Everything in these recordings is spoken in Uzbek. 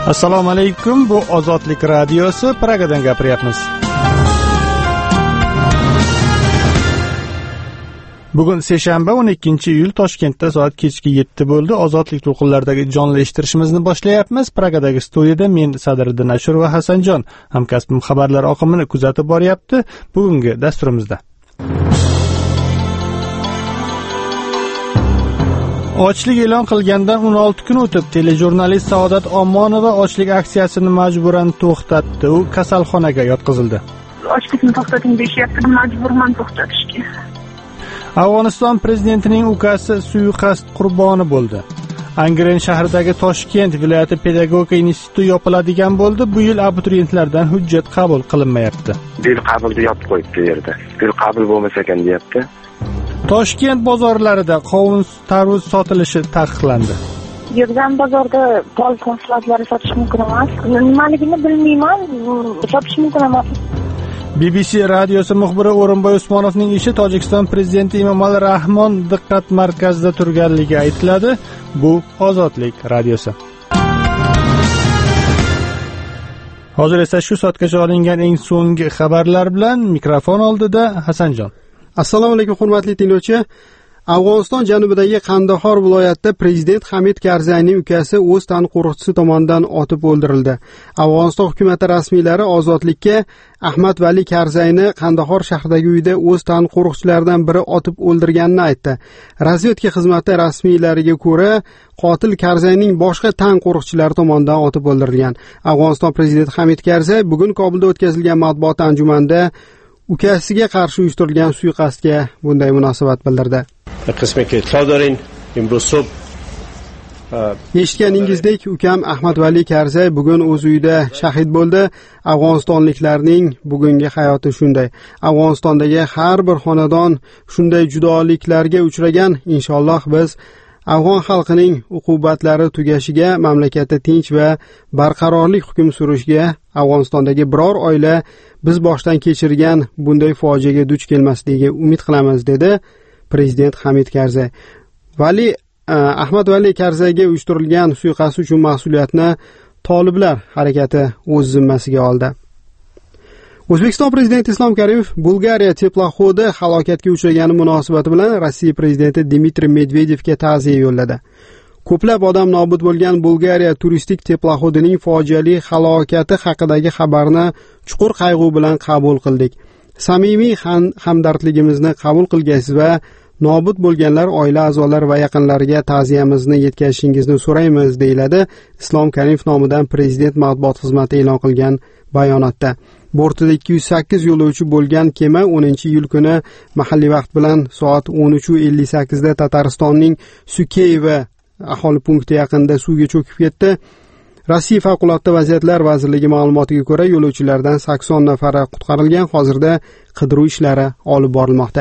Assalomu alaykum. Bu Ozodlik radiosi, Pragadan gapiryapmiz. Bugun seshanba 12-iyul Toshkentda soat kechki 7 bo'ldi. Ozodlik to'lqinlaridagi jonli eshittirishimizni boshlayapmiz. Pragadagi studiyada men Sadriddin Ashur va Hasanjon hamkasbim xabarlar oqimini kuzatib boryapti. Bugungi dasturimizda ochlik e'lon qilgandan 16 kun o'tib, telejurnalist Saodat Omonova ochlik aksiyasini majburan to'xtatdi. U kasalxonaga yotqizildi. Ochlikni to'xtating deyishyapti, majburman to'xtatishga. Afg'oniston prezidentining ukasi suiqasd qurboni bo'ldi. Angren shahridagi Toshkent viloyati pedagogika instituti yopiladigan bo'ldi. Bu yil abituriyentlardan hujjat qabul qilinmayapti. Bil qabulni yopib qo'yibdi yerda. Bil qabul bo'lmasa ekan deyapti. Toshkent bozorlarida qovun tarvuz sotilishi taqiqlandi. Yerdan bozorda pol mahsulotlari sotish mumkin emas. Nimaligini bilmayman, sotish mumkin emas. BBC radiosi muxbiri O'rinboy Usmonovning ishi Tojikiston prezidenti Emomali Rahmon diqqat markazida turganligi aytiladi. Bu Ozodlik radiosi. Hozir esa shu soatgacha olingan eng so'nggi xabarlar bilan mikrofon oldida Hasanjon. Assalomu alaykum hurmatli tinglovchi. Afg'oniston janubidagi Qandahor viloyatida prezident Hamid Karzayning ukasi o'z tan qo'riqchisi tomonidan otib o'ldirildi. Afg'oniston hukumati rasmiylari ozodlikka Ahmad Vali Karzayni Qandahor shahridagi uyida o'z tan qo'riqchilaridan biri otib o'ldirganini aytdi. Razvedka xizmati rasmiylariga ko'ra, qotil Karzayning boshqa tan qo'riqchilari tomonidan otib o'ldirilgan. Afg'oniston prezidenti Hamid Karzay bugun Kobulda o'tkazilgan matbuot anjumanida ukasiga qarshi uyushtirilgan suiqasdga bunday munosabat bildirdi. Eshitganingizdek, ukam Ahmad Vali Karzay bugun o'z uyida shahid bo'ldi. Afg'onistonliklarning bugungi hayoti shunday. Afg'onistondagi har bir xonadon shunday judoliklarga uchragan. Inshaalloh biz afg'on xalqining uqubatlari tugashiga, mamlakatda tinch va barqarorlik hukm surishiga, Afg'onistondagi biror oila biz boshdan kechirgan bunday fojiaga duch kelmasligiga umid qilamiz, dedi prezident Hamid Karzay. Ahmad Vali Karzayga uyushtirilgan suiqasd uchun mas'uliyatni toliblar harakati o'z zimmasiga oldi. O'zbekiston prezidenti Islom Karimov Bulgariya teploxodi halokatga uchragani munosabati bilan Rossiya prezidenti Dmitriy Medvedevga ta'ziya yo'lladi. Ko'plab odam nobud bo'lgan Bulgariya turistik teploxodining fojiali halokati haqidagi xabarni chuqur qayg'u bilan qabul qildik. Samimiy hamdardligimizni qabul qilgaysiz va nobud bo'lganlar oila a'zolari va yaqinlariga ta'ziyamizni yetkazishingizni so'raymiz, deyiladi Islom Karimov nomidan prezident matbuot xizmati e'lon qilgan bayonotda. Bortida 208 yo'lovchi bo'lgan kema 10-iyul kuni mahalliy vaqt bilan soat 13:58 da Tataristonning Sukeyva aholi punkti yaqinida suvga cho'kib ketdi. Rossiya favqulodda vaziyatlar vazirligi ma'lumotiga ko'ra, yo'lovchilardan 80 nafari qutqarilgan. Hozirda qidiruv ishlari olib borilmoqda.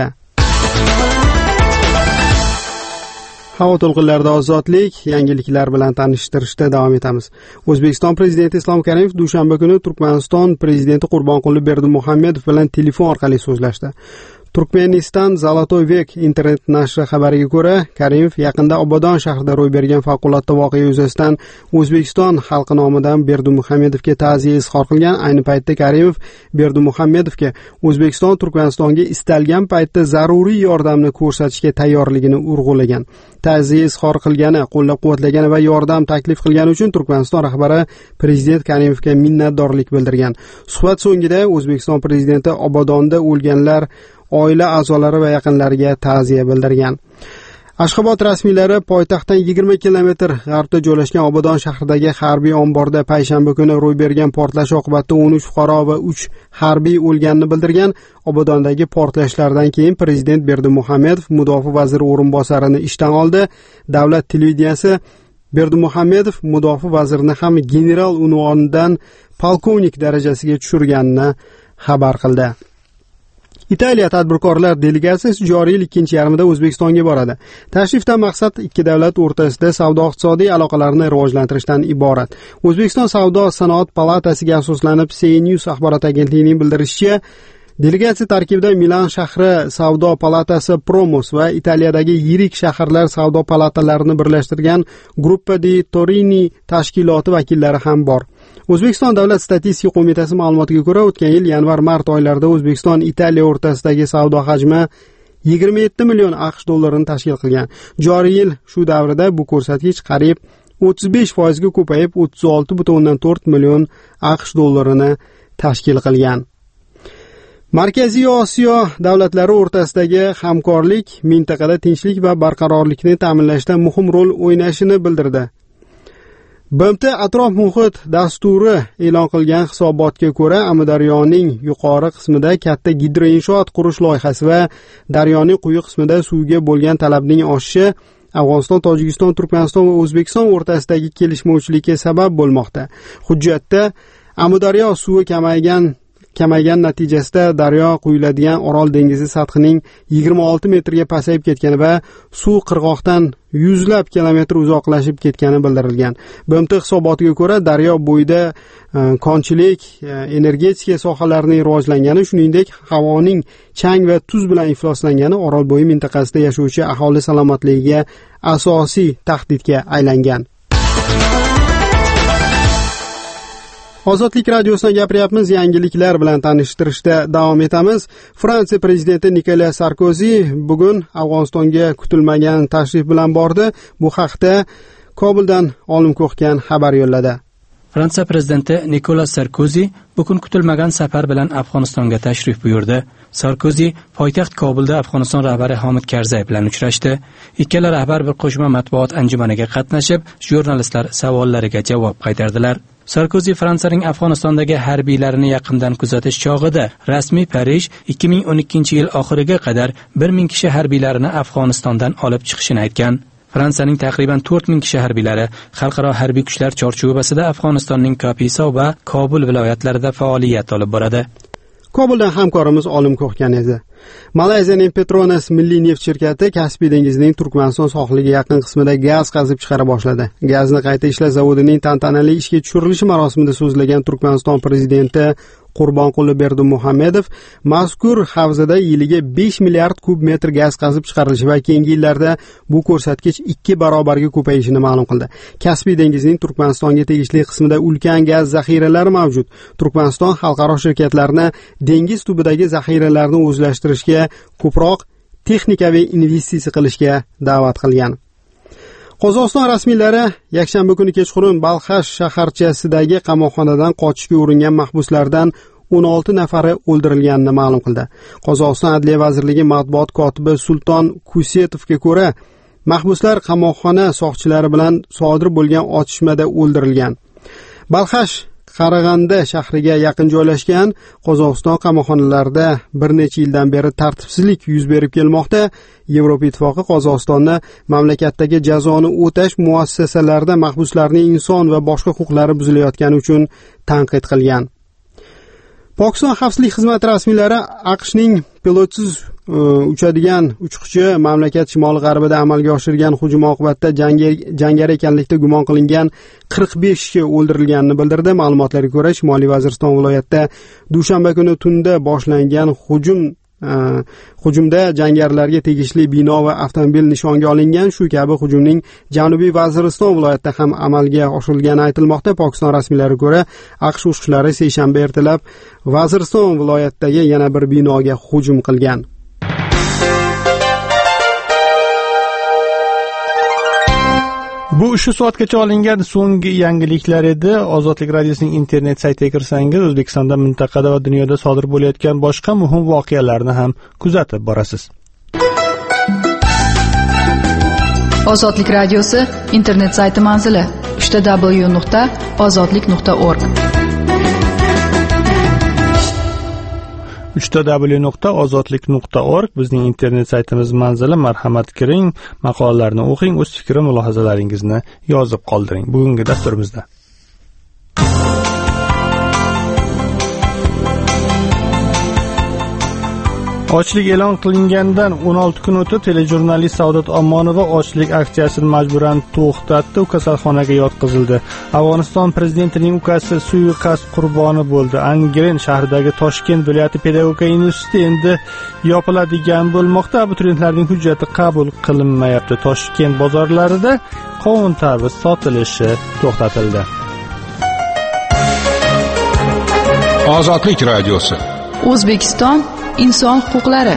Havo to'lqinlarida ozodlik yangiliklar bilan tanishtirishda davom etamiz. O'zbekiston prezidenti Islom Karimov dushanba kuni Turkmaniston prezidenti Qurbonquli Berdimuhamedov bilan telefon orqali so'zlashdi. Turkmeniston Zolotoy vek internet nashri xabariga ko'ra, Karimov yaqinda Obodon shahrida ro'y bergan favqulodda voqea yuzasidan O'zbekiston xalqi nomidan Berdimuhamedovga ta'ziya izhor qilgan. Ayni paytda Karimov Berdimuhamedovga O'zbekiston Turkmanistonga istalgan paytda zaruriy yordamni ko'rsatishga tayyorligini urg'ulagan. Ta'ziya izhor qilgani, qo'llab-quvvatlagani va yordam taklif qilgani uchun Turkmaniston rahbari prezident Karimovga minnatdorlik bildirgan. Suhbat so'ngida O'zbekiston prezidenti Obodonda o'lganlar oila a'zolari va yaqinlariga ta'ziya bildirgan. Ashxobod rasmiylari poytaxtdan 20 kilometr g'arbda joylashgan Obodon shahridagi harbiy omborda payshanba kuni ro'y bergan portlash oqibatida 13 fuqaro va 3 harbiy o'lganini bildirgan. Obodondagi portlashlardan keyin prezident Berdimuhamedov mudofaa vaziri o'rinbosarini ishdan oldi. Davlat televideniyasi Berdimuhamedov mudofaa vazirini ham general unvonidan polkovnik darajasiga tushirganini xabar qildi. Italiya tadbirkorlar delegatsiyasi joriy yil ikkinchi yarmida O'zbekistonga boradi. Tashrifdan maqsad ikki davlat o'rtasida savdo-iqtisodiy aloqalarni rivojlantirishdan iborat. O'zbekiston Savdo-sanoat palatasiga asoslanib CNews axborot agentligining bildirishicha, Delegatsiya tarkibida Milan shahri savdo palatasi Promos va Italiyadagi yirik shaharlar savdo palatalarini birlashtirgan Gruppa di Torini tashkiloti vakillari ham bor. O'zbekiston Davlat statistika qo'mitasi ma'lumotiga ko'ra, o'tgan yil yanvar-mart oylarida O'zbekiston-Italiya o'rtasidagi savdo hajmi 27 million AQSh dollarini tashkil qilgan. Joriy yil shu davrda bu ko'rsatkich qariyb 35% ga ko'payib 36,4 million AQSh dollarini tashkil qilgan. Markaziy Osiyo davlatlari o'rtasidagi hamkorlik mintaqada tinchlik va barqarorlikni ta'minlashda muhim rol o'ynashini bildirdi. BMT atrof muhit dasturi e'lon qilgan hisobotga ko'ra, Amudaryoning yuqori qismida katta gidroinshoot qurish loyihasi va daryoning quyi qismida suvga bo'lgan talabning oshishi Afg'oniston, Tojikiston, Turkmaniston va O'zbekiston o'rtasidagi kelishmovchilikka sabab bo'lmoqda. Hujjatda Amudaryo suvi kamaygan natijasida daryo quyiladigan Orol dengizi sathining 26 metrga pasayib ketgani va suv qirg'oqdan yuzlab kilometr uzoqlashib ketgani bildirilgan. BMT hisobotiga ko'ra, daryo bo'yida konchilik, energetika sohalarining rivojlangani, shuningdek havoning chang va tuz bilan ifloslangani Orolbo'yi mintaqasida yashovchi aholi salomatligiga asosiy tahdidga aylangan. Ozodlik radiosidan gapiryapmiz, yangiliklar bilan tanishtirishda davom etamiz. Fransiya prezidenti Nikolas Sarkozi bugun Afg'onistonga kutilmagan tashrif bilan bordi. Bu haqda Kobuldan Olim Ko'xgan xabar yo'lladi. Fransiya prezidenti Nikolas Sarkozi bugun kutilmagan safar bilan Afg'onistonga tashrif buyurdi. Sarkozi poytaxt Kobulda Afg'oniston rahbari Hamid Karzay bilan uchrashdi. Ikkala rahbar bir qo'shma matbuot anjumaniga qatnashib, jurnalistlar savollariga javob qaytardilar. Sarkozi Fransiyaning Afg'onistondagi harbiylarini yaqindan kuzatish chog'ida rasmiy Parij 2012-yil oxiriga qadar 1000 kishi harbiylarini Afg'onistondan olib chiqishini aytgan. Fransiyaning taqriban 4000 kishi harbiylari xalqaro harbiy kuchlar chorchuvasida Afg'onistonning Kapisa va Kobul viloyatlarida faoliyat olib boradi. Kobuldan hamkorimiz Olim Ko'xgan edi. Malayziyaning Petronas milliy neft shirkati Kaspiy dengizining Turkmaniston sohiliga yaqin qismida gaz qazib chiqara boshladi. Gazni qayta ishlash zavodining tantanali ishga tushirilishi marosimida so'zlagan Turkmaniston prezidenti Qurbonquli Berdimuhamedov mazkur havzada yiliga 5 milliard kub metr gaz qazib chiqarilishi va keyingi yillarda bu ko'rsatkich 2 barobarga ko'payishini ma'lum qildi. Kaspiy dengizining Turkmanistonga tegishli qismida ulkan gaz zaxiralari mavjud. Turkmaniston xalqaro shirkatlarni dengiz tubidagi zaxiralarni o'zlashtirishga, ko'proq texnikaviy investitsiya qilishga da'vat qilgan. Qozog'iston rasmiylari yakshanba kuni kechqurun Balxash shaharchasidagi qamoqxonadan qochishga uringan mahbuslardan 16 nafari o'ldirilganini ma'lum qildi. Qozog'iston Adliya vazirligi matbuot kotibi Sulton Kusetovga ko'ra, mahbuslar qamoqxona soqchilari bilan sodir bo'lgan otishmada o'ldirilgan. Balxash Qarag'anda shahriga yaqin joylashgan Qozog'iston qamoqxonalarida bir necha yildan beri tartibsizlik yuz berib kelmoqda. Yevropa Ittifoqi Qozog'istonni mamlakatdagi jazoni o'tash muassasalarida mahbuslarning inson va boshqa huquqlari buzilayotgani uchun tanqid qilgan. Pokiston xavfsizlik xizmati rasmiylari AQShning pilotsiz uchadigan uchquchi mamlakat shimoli-g'arbida amalga oshirgan hujum oqibatida jangari ekanlikda gumon qilingan 45 kishi o'ldirilganini bildirdi. Ma'lumotlarga ko'ra, Shimoliy Vaziriston viloyatida dushanba kuni tunda boshlangan hujumda jangarilarga tegishli bino va avtomobil nishonga olingan. Shu kabi hujumning Janubiy Vaziriston viloyatida ham amalga oshirilgani aytilmoqda. Pokiston rasmiylariga ko'ra, AQSh urushchilari seshanba ertalab Vaziriston viloyatidagi yana bir binoga hujum qilgan. Bu shu soatgacha olingan so'nggi yangiliklar edi. Ozodlik radiosining internet saytiga kirsangiz, O'zbekistonda, mintaqada va dunyoda sodir bo'layotgan boshqa muhim voqealarni ham kuzatib borasiz. Ozodlik radiosi internet sayti manzili: www.ozodlik.org www.ozodlik.org bizning internet saytimiz manzili. Marhamat kiring, maqolalarni o'qing, o'z fikr va mulohazalaringizni yozib qoldiring. Bugungi dasturimizda Ochlik e'lon qilingandan 16 kun o'tib telejurnalist Saodat Omonova ochlik aksiyasini majburan to'xtatdi, u kasalxonaga yotqizildi. Afg'oniston prezidentining ukasi suiqasd qurboni bo'ldi. Angren shahridagi Toshkent viloyati pedagogika instituti endi yopiladigan bo'lmoqda. Abituriyentlarning hujjati qabul qilinmayapti. Toshkent bozorlarida qovun tarvuz sotilishi to'xtatildi. Ozodlik radiosi. O'zbekiston inson huquqlari.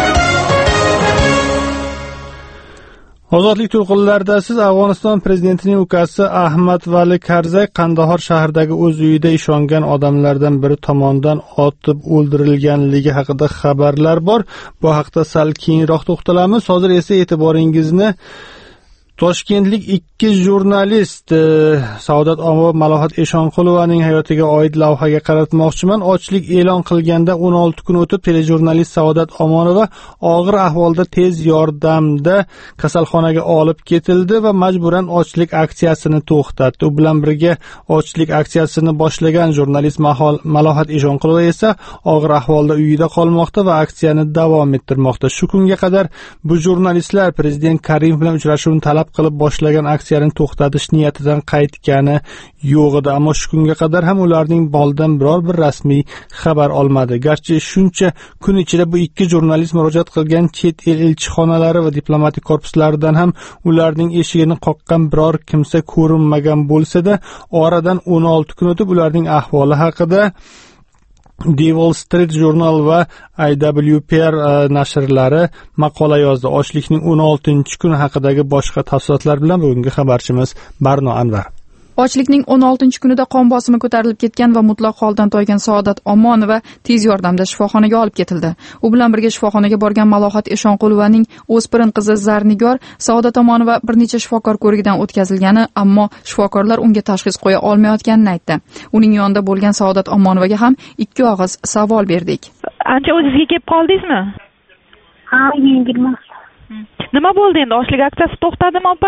Ozodlik to'lqinlarida siz Afg'oniston prezidentining ukasi Ahmadvali Karzay Qandahor shahridagi o'z uyida ishongan odamlardan biri tomonidan otib o'ldirilganligi haqida xabarlar bor. Bu haqda sal keyinroq to'xtalamiz. Hozir esa e'tiboringizni Toshkentlik ikki jurnalist Saodat Omonova va Malohat Eshonqulovaning hayotiga oid lavhaga qaratmoqchiman. Ochlik e'lon qilganda 16 kun o'tib telejurnalist Saodat Omonova og'ir ahvolda tez yordamda kasalxonaga olib ketildi va majburan ochlik aksiyasini to'xtatdi. U bilan birga ochlik aksiyasini boshlagan jurnalist Malohat Eshonqulova esa og'ir ahvolda uyida qolmoqda va aksiyani davom ettirmoqda. Shu kunga qadar bu jurnalistlar prezident Karimov bilan uchrashuvni talab qilib boshlagan aksiyani to'xtatish niyatidan qaytgani yo'q edi, ammo shu kunga qadar ham ularning boldan biror bir rasmiy xabar olmadi. Garchi shuncha kun ichida bu ikki jurnalist murojaat qilgan chet el elchixonalari va diplomatik korpuslaridan ham ularning eshigini qoqqan biror kimsa ko'rinmagan bo'lsa-da, oradan 16 kun o'tib ularning ahvoli haqida The Wall Street Journal va IWPR nashrlari maqola yozdi. Ochlikning 16-kun haqidagi boshqa tafsilotlar bilan bugungi xabarchimiz Barno Anvar. Ochlikning 16-kunida qon bosimi ko'tarilib ketgan va mutlaq holdan toygan Saodat Omonova tez yordamda shifoxonaga olib ketildi. U bilan birga shifoxonaga borgan Malohat Eshonqulovaning o'spirin qizi Zarnigor Saodat Omonova bir necha shifokor ko'rigidan o'tkazilgani, ammo shifokorlar unga tashxis qo'ya olmayotganini aytdi. Uning yonida bo'lgan Saodat Omonovaga ham ikki og'iz savol berdik. Ancha o'zingizga kelib qoldingizmi? Ha, yengilmas. Nima bo'ldi endi? Ochlik aksiyasi to'xtadimi, opa?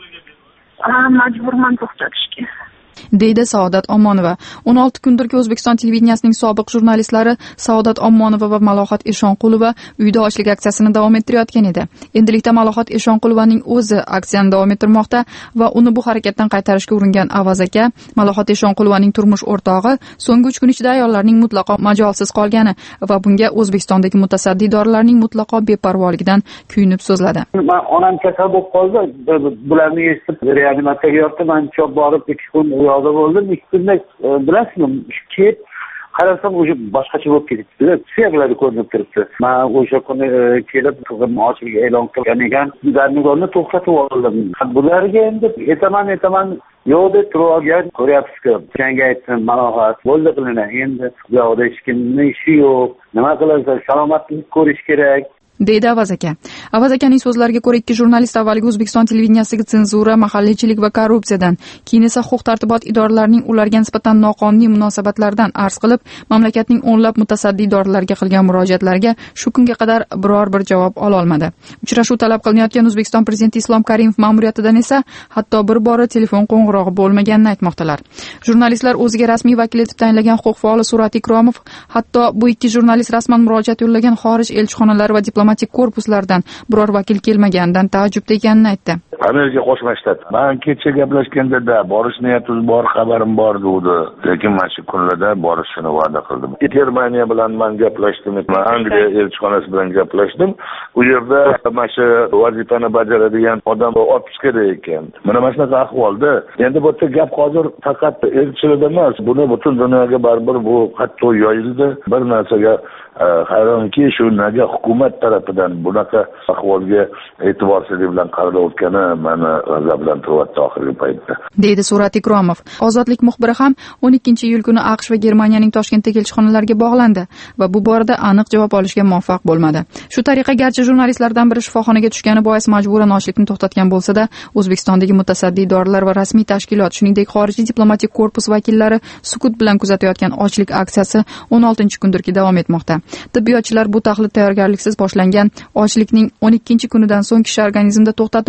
Majburman to'xtatishga. deydi Saodat Omonova. 16 kundirki O'zbekiston televideniyasining sobiq jurnalistlari Saodat Omonova va Malohat Eshonqulova uyda ochlik aksiyasini davom ettirayotgan edi. Endilikda Malohat Eshonqulovaning o'zi aksiyani davom ettirmoqda va uni bu harakatdan qaytarishga uringan Avaz aka Malohat Eshonqulovaning turmush o'rtog'i so'nggi 3 kun ichida ayollarning mutlaqo majolsiz qolgani va bunga O'zbekistondagi mutasaddi idoralarning mutlaqo beparvoligidan kuyunib so'zladi. Men onam kasal bo'lib qoldi. Bularni eshitib reanimatsiyaga yotdim. Men chop borib 2 kun uyoqda bo'ldim. 2 kunda bilasizmi, kelib qarasam o'sha boshqacha bo'lib ketibdi. Suyaklari ko'rinib turibdi. Men o'sha kuni kelib qizimni ochlik e'lon qilgan ekan, Zarnigorni to'xtatib oldim. Bularga endi aytaman yo'q deb turgan ko'ryapsiz-ku. Senga aytdim, Malohat bo'ldi qilina. Endi bu yoqda hech kimning ishi yo'q. Nima qilasiz? Salomatlik ko'rish kerak. deydi Avaz aka. Avaz akaning so'zlariga ko'ra, ikki jurnalist avvaliga O'zbekiston televideniyasiga senzura, mahalliychilik va korrupsiyadan, keyin esa huquq-tartibot idoralarining ularga nisbatan noqonuniy munosabatlaridan arz qilib, mamlakatning o'nlab mutasaddi idoralariga qilgan murojaatlarga shu kunga qadar biror bir javob ola olmadi. Uchrashuv talab qilinayotgan O'zbekiston prezidenti Islom Karimov ma'muriyatidan esa hatto bir bora telefon qo'ng'irog'i bo'lmaganini aytmoqdalar. Jurnalistlar o'ziga rasmiy vakil etib tayinlagan huquq faoli Surat Ikromov hatto bu ikki jurnalist rasman murojaat yo'llagan xorij elchixonalari va diplomatik korpuslardan biror vakil kelmaganidan taajjubda ekanini aytdi. Amerika Qo'shma Shtat. Men kecha gaplashganda borish niyatim bor, xabarim bor dedi. Lekin mana shu kunlarda borishni va'da qildim. Germaniya bilan men gaplashdim, Angliya elchixonasi bilan gaplashdim. U yerda mana shu vazifani bajaradigan odam otpuskada ekan. Mana shunaqa ahvolda. Endi bu yerda gap hozir faqat elchilarda emas, buni butun dunyoga baribir bu hatto yoyildi. Bir narsaga hayronki, shu naga hukumat tarafidan bunaqa ahvolga e'tiborsizlik bilan qaralayotgani meni g'azablantiryapti oxirgi paytda, deydi Surat Ikromov. Ozodlik muxbiri ham 12-iyul kuni AQSh va Germaniyaning Toshkentdagi elchixonalariga bog'landi va bu borada aniq javob olishga muvaffaq bo'lmadi. Shu tariqa garchi jurnalistlardan biri shifoxonaga tushgani bois majburan ochlikni to'xtatgan bo'lsa-da, O'zbekistondagi mutasaddi idoralar va rasmiy tashkilot, shuningdek xorijiy diplomatik korpus vakillari sukut bilan kuzatayotgan ochlik aksiyasi 16-kundirki davom etmoqda. Tibbiyotchilar bu taxlit tayyorgarliksiz boshlangan ochlikning 12-kunidan so'ng kishi organizmida to'xtatib bo'lmaydigan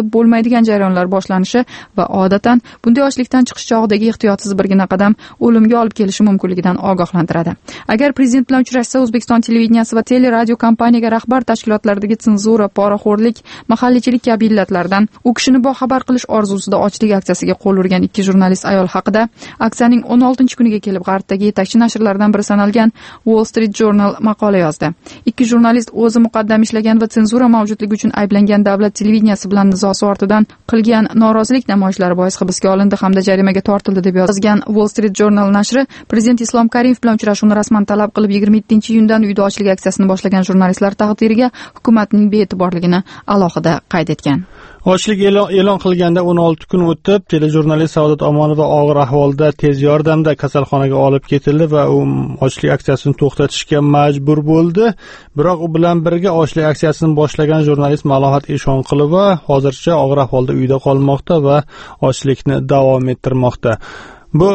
bo'lmaydigan jarayonlar boshlanishi va odatan bunday ochlikdan chiqish chog'idagi ehtiyotsiz birgina qadam o'limga olib kelishi mumkinligidan ogohlantiradi. Agar prezident bilan uchrashsa, O'zbekiston televideniyasi va teleradio kompaniyaga rahbar tashkilotlardagi senzura, poraxo'rlik, mahalliychilik kabi illatlardan u kishini boxabar qilish orzusida ochlik aksiyasiga qo'l urgan ikki jurnalist ayol haqida aksiyaning 16-kuniga kelib G'arbdagi yetakchi nashrlardan biri sanalgan Wall Street Journal maqola yozdi. Ikki jurnalist o'zi muqaddam ishlagan va senzura mavjudligi uchun ayblangan davlat televideniyasi bilan nizosi ortidan qilgan norozilik namoyishlari bois hibsga olindi hamda jarimaga tortildi deb yozgan Wall Street Journal nashri prezident Islom Karimov bilan uchrashuvni rasman talab qilib 27-iyundan uyda ochlik aksiyasini boshlagan jurnalistlar taqdiriga hukumatning bee'tiborligini alohida qayd etgan. Ochlik e'lon qilganda 16 kun o'tib, telejurnalist Saodat Omonova og'ir ahvolda tez yordamda kasalxonaga olib ketildi va u ochlik aksiyasini to'xtatishga majbur bo'ldi. Biroq u bilan birga ochlik aksiyasini boshlagan jurnalist Malohat Eshonqulova hozircha og'ir ahvolda uyda qolmoqda va ochlikni davom ettirmoqda. Bu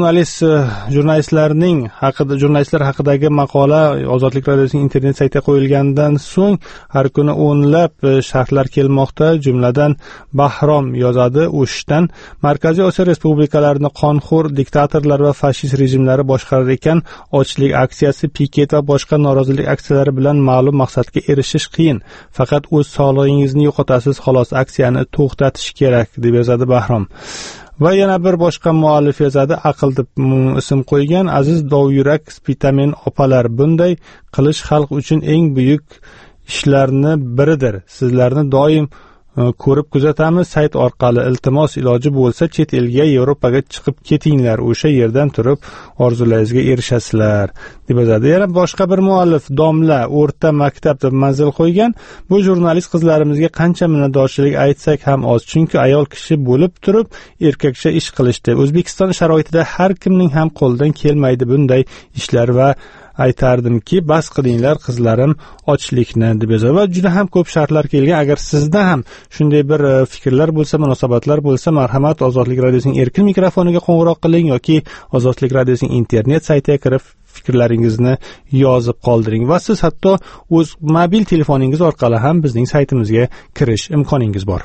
jurnalistlar haqidagi maqola Ozodlik radiosining internet saytiga qo'yilgandan so'ng har kuni o'nlab sharhlar kelmoqda. Jumladan Bahrom yozadi: "O'shdan Markaziy Osiyo respublikalarini qonxo'r diktatorlar va fashist rejimlari boshqarar ekan, ochlik aksiyasi, piket va boshqa norozilik aksiyalari bilan ma'lum maqsadga erishish qiyin. Faqat o'z sog'lig'ingizni yo'qotasiz, xolos, aksiyani to'xtatish kerak", deb yozadi Bahrom. Va yana bir boshqa muallif yozadi, aql deb ism qo'ygan: "Aziz dovyurak spitamen opalar, bunday qilish xalq uchun eng buyuk ishlarni biridir. Sizlarni doim ko'rib kuzatamiz sayt orqali. Iltimos, iloji bo'lsa chet elga, Yevropaga chiqib ketinglar. O'sha yerdan turib orzularingizga erishasizlar", deb yozadi. Yana boshqa bir muallif Domla o'rta maktab deb manzil qo'ygan: "Bu jurnalist qizlarimizga qancha minnatdorchilik aytsak ham oz, chunki ayol kishi bo'lib turib erkakcha ish qilishdi. O'zbekiston sharoitida har kimning ham qo'lidan kelmaydi bunday ishlar va aytardimki, bas qilinglar qizlarim ochlikni", deb yozadi. Va juda ham ko'p shartlar kelgan. Agar sizda ham shunday bir fikrlar bo'lsa, munosabatlar bo'lsa, marhamat Ozodlik radiosining erkin mikrofoniga qo'ng'iroq qiling yoki Ozodlik radiosining internet saytiga kirib fikrlaringizni yozib qoldiring va siz hatto o'z mobil telefoningiz orqali ham bizning saytimizga kirish imkoningiz bor.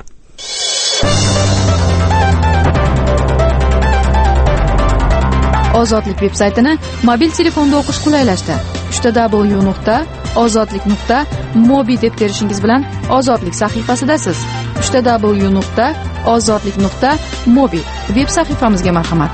Ozodlik veb-saytini mobil telefonda o'qish qulaylashdi. www.ozodlik.mobi deb terishingiz bilan Ozodlik sahifasidasiz. www.ozodlik.mobi veb sahifamizga marhamat.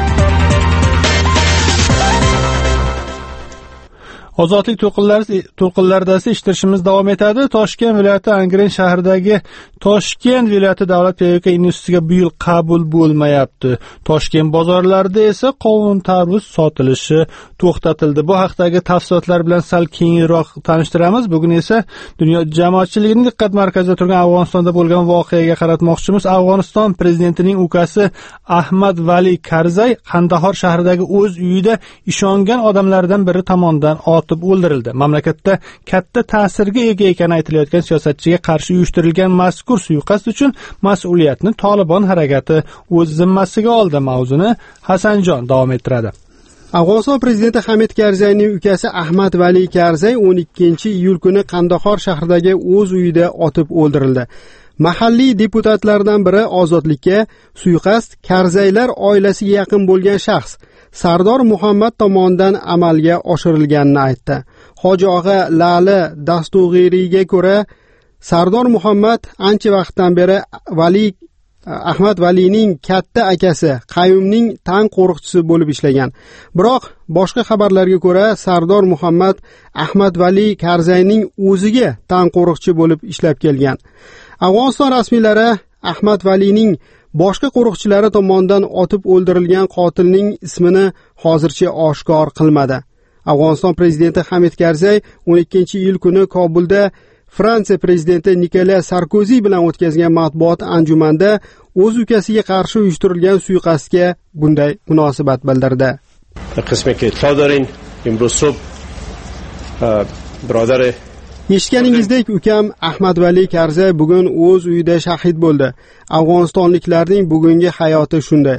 Ozodlik to'lqinlarida eshitishimiz davom etadi. Toshkent viloyati Angren shahridagi Toshkent viloyati davlat pedagogika institutiga bu yil qabul bo'lmayapti. Toshkent bozorlarida esa qovun tarvuz sotilishi to'xtatildi. Bu haqdagi tafsilotlar bilan sal keyinroq tanishtiramiz. Bugun esa dunyo jamoatchiligining diqqat markazida turgan Afg'onistonda bo'lgan voqeaga qaratmoqchimiz. Afg'oniston prezidentining ukasi Ahmad Vali Karzay Qandahor shahridagi o'z uyida ishongan odamlardan biri tomonidan o'ldirildi. Mamlakatda katta ta'sirga ega ekani aytilayotgan siyosatchiga qarshi uyushtirilgan mazkur suiqasd uchun mas'uliyatni Tolibon harakati o'z zimmasiga oldi. Mavzuni Hasanjon davom ettiradi. Afg'oniston prezidenti Hamid Karzayning ukasi Ahmad Vali Karzay 12-iyul kuni Qandahor shahridagi o'z uyida otib o'ldirildi. Mahalliy deputatlardan biri Ozodlikka suiqasd Karzaylar oilasiga yaqin bo'lgan shaxs Sardor Muhammad tomonidan amalga oshirilganini aytdi. Hoji og'a Lali Dastug'iriyga ko'ra, Sardor Muhammad ancha vaqtdan beri Ahmad Valining katta akasi Qayumning tan qo'riqchisi bo'lib ishlagan. Biroq boshqa xabarlarga ko'ra, Sardor Muhammad Ahmad Vali Karzayning o'ziga tan qo'riqchi bo'lib ishlab kelgan. Afg'oniston rasmiylari Ahmad Valining boshqa qo'riqchilari tomonidan otib o'ldirilgan qotilning ismini hozircha oshkor qilmadi. Afg'oniston prezidenti Hamid Karzay 12-iyul kuni Kobulda Fransiya prezidenti Nikola Sarkozi bilan o'tkazgan matbuot anjumanda o'z ukasiga qarshi uyushtirilgan suiqasdga bunday munosabat bildirdi. Eshitganingizdek, ukam Ahmad Vali Karzay bugun o'z uyida shahid bo'ldi. Afg'onistonliklarning bugungi hayoti shunday.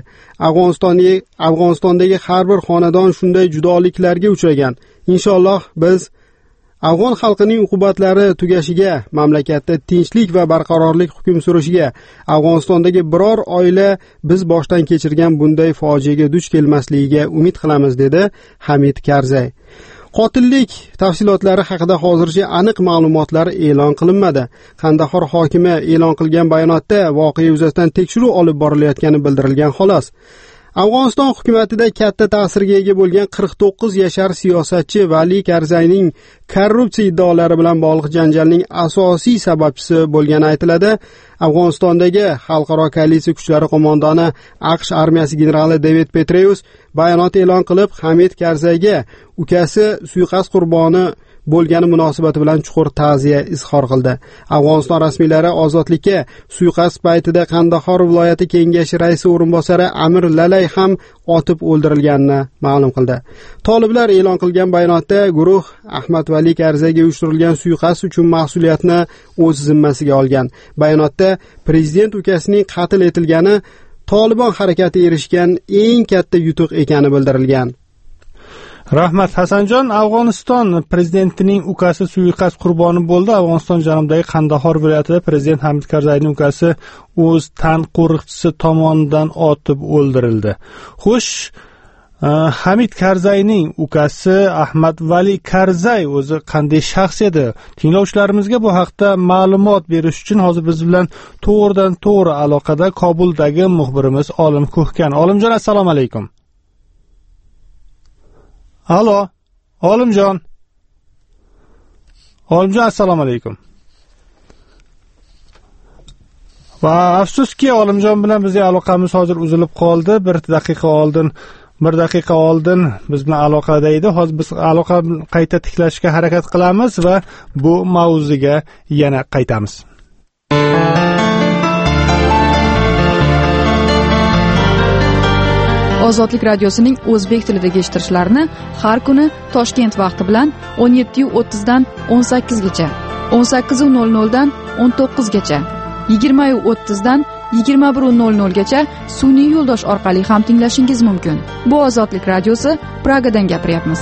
Afg'onistondagi har bir xonadon shunday judoliklarga uchragan. Inshaalloh biz afg'on xalqining uqubatlari tugashiga, mamlakatda tinchlik va barqarorlik hukm surishiga, Afg'onistondagi biror oila biz boshdan kechirgan bunday fojiaga duch kelmasligiga umid qilamiz, dedi Hamid Karzay. Qotillik tafsilotlari haqida hozircha aniq ma'lumotlar e'lon qilinmadi. Qandahor hokimi e'lon qilgan bayonotda voqea yuzasidan tekshiruv olib borilayotgani bildirilgan xolos. Afg'oniston hukumatida katta ta'sirga ega bo'lgan 49 yashar siyosatchi Vali Karzayning korrupsiya iddaolari bilan bog'liq janjalning asosiy sababchisi bo'lgani aytiladi. Afg'onistondagi xalqaro koalitsiya kuchlari qo'mondoni AQSh armiyasi generali David Petraeus bayonot e'lon qilib, Hamid Karzayga ukasi suiqasd qurboni bo'lgani munosabati bilan chuqur ta'ziya izhor qildi. Afg'oniston rasmiylari ozodlikka suiqasd paytida Qandahor viloyati kengashi raisi o'rinbosari Amir Lalay ham otib o'ldirilganini ma'lum qildi. Toliblar e'lon qilgan bayonotda guruh Ahmad Vali Karzayga uyushtirilgan suiqasd uchun mas'uliyatni o'z zimmasiga olgan. Bayonotda prezident ukasining qatl etilgani Tolibon harakati erishgan eng katta yutuq ekani bildirilgan. Rahmat Hasanjon. Afg'oniston prezidentining ukasi suiqasd qurboni bo'ldi. Afg'oniston janubidagi Qandahor viloyatida prezident Hamid Karzayning ukasi o'z tan qo'riqchisi tomonidan otib o'ldirildi. Xo'sh, Hamid Karzayning ukasi Ahmad Vali Karzay o'zi qanday shaxs edi? Tinglovchilarimizga bu haqda ma'lumot berish uchun hozir biz bilan to'g'ridan to'g'ri aloqada Kobuldagi muxbirimiz Olim Ko'hkan. Olimjon, assalomu alaykum. Alo, Olimjon. Olimjon, assalomu alaykum. Va afsuski Olimjon bilan bizning aloqamiz hozir uzilib qoldi. Bir daqiqa oldin biz bilan aloqada edi. Hozir biz aloqa qayta tiklashga harakat qilamiz va bu mavzuga yana qaytamiz. Ozodlik radiosining o'zbek tilidagi eshittirishlarini har kuni Toshkent vaqti bilan 17:30 dan 18 gacha, 18:00 dan 19 gacha, 20:30 dan 21:00 gacha sun'iy yo'ldosh orqali ham tinglashingiz mumkin. Bu Ozodlik radiosi, Pragadan gapiryapmiz.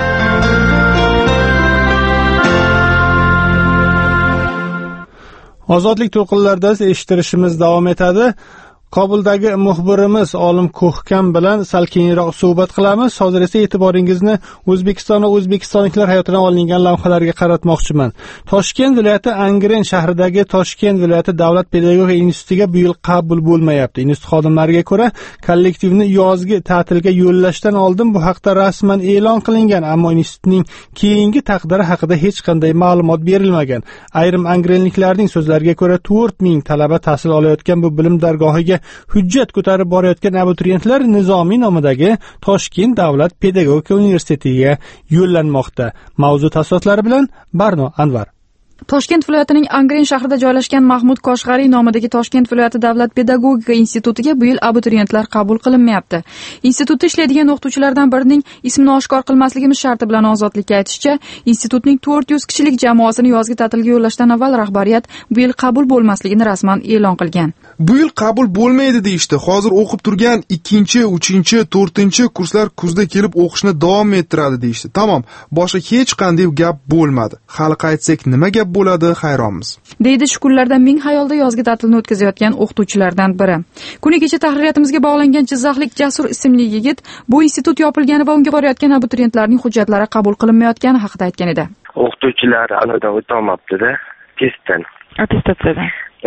Ozodlik to'lqinlarida eshittirishimiz davom etadi. Kobuldagi muxbirimiz Olim Ko'hkan bilan sal keyinroq suhbat qilamiz. Hozir esa e'tiboringizni O'zbekiston va o'zbekistonliklar hayotidan olingan lavhalarga qaratmoqchiman. Toshkent viloyati Angren shahridagi Toshkent viloyati davlat pedagogika institutiga bu yil qabul bo'lmayapti. Institut xodimlariga ko'ra, kollektivni yozgi ta'tilga yo'llashdan oldin bu haqda rasman e'lon qilingan, ammo institutning keyingi taqdiri haqida hech qanday ma'lumot berilmagan. Ayrim angrenliklarning so'zlariga ko'ra 4000 talaba tahsil olayotgan bu bilim dargohiga hujjat ko'tarib borayotgan abituriyentlar Nizomiy nomidagi Toshkent davlat pedagogika universitetiga yo'llanmoqda. Mavzu tafsilotlari bilan Barno Anvar. Toshkent viloyatining Angren shahrida joylashgan Mahmud Koshg'ariy nomidagi Toshkent viloyati davlat pedagogika institutiga bu yil abituriyentlar qabul qilinmayapti. Institutda ishlaydigan o'qituvchilardan birining ismini oshkor qilmasligimiz sharti bilan Ozodlikka aytishicha, institutning 400 kishilik jamoasini yozgi ta'tilga yo'llashdan avval rahbariyat bu yil qabul bo'lmasligini rasman e'lon qilgan. Bu yil qabul bo'lmaydi deyishdi. Hozir o'qib turgan 2-chi, 3-chi, 4-chi kurslar kuzda kelib o'qishni davom ettiradi deyishdi. Tamom, boshqa hech qanday gap bo'lmadi. Hali qaytsak nima gap bo'ladi, hayronmiz. Deydi Shukurlardan ming xayolda yozgi ta'tilni o'tkazayotgan o'qituvchilardan biri. Kuni kecha tahririyatımizga bog'langan Jizzaxlik Jasur ismli yigit bu institut yopilgani va unga borayotgan abituriyentlarning hujjatlari qabul qilinmayotgani haqida aytgan edi. O'qituvchilar alodan o'tolmabdi-da, testdan. Attestatsiyadan.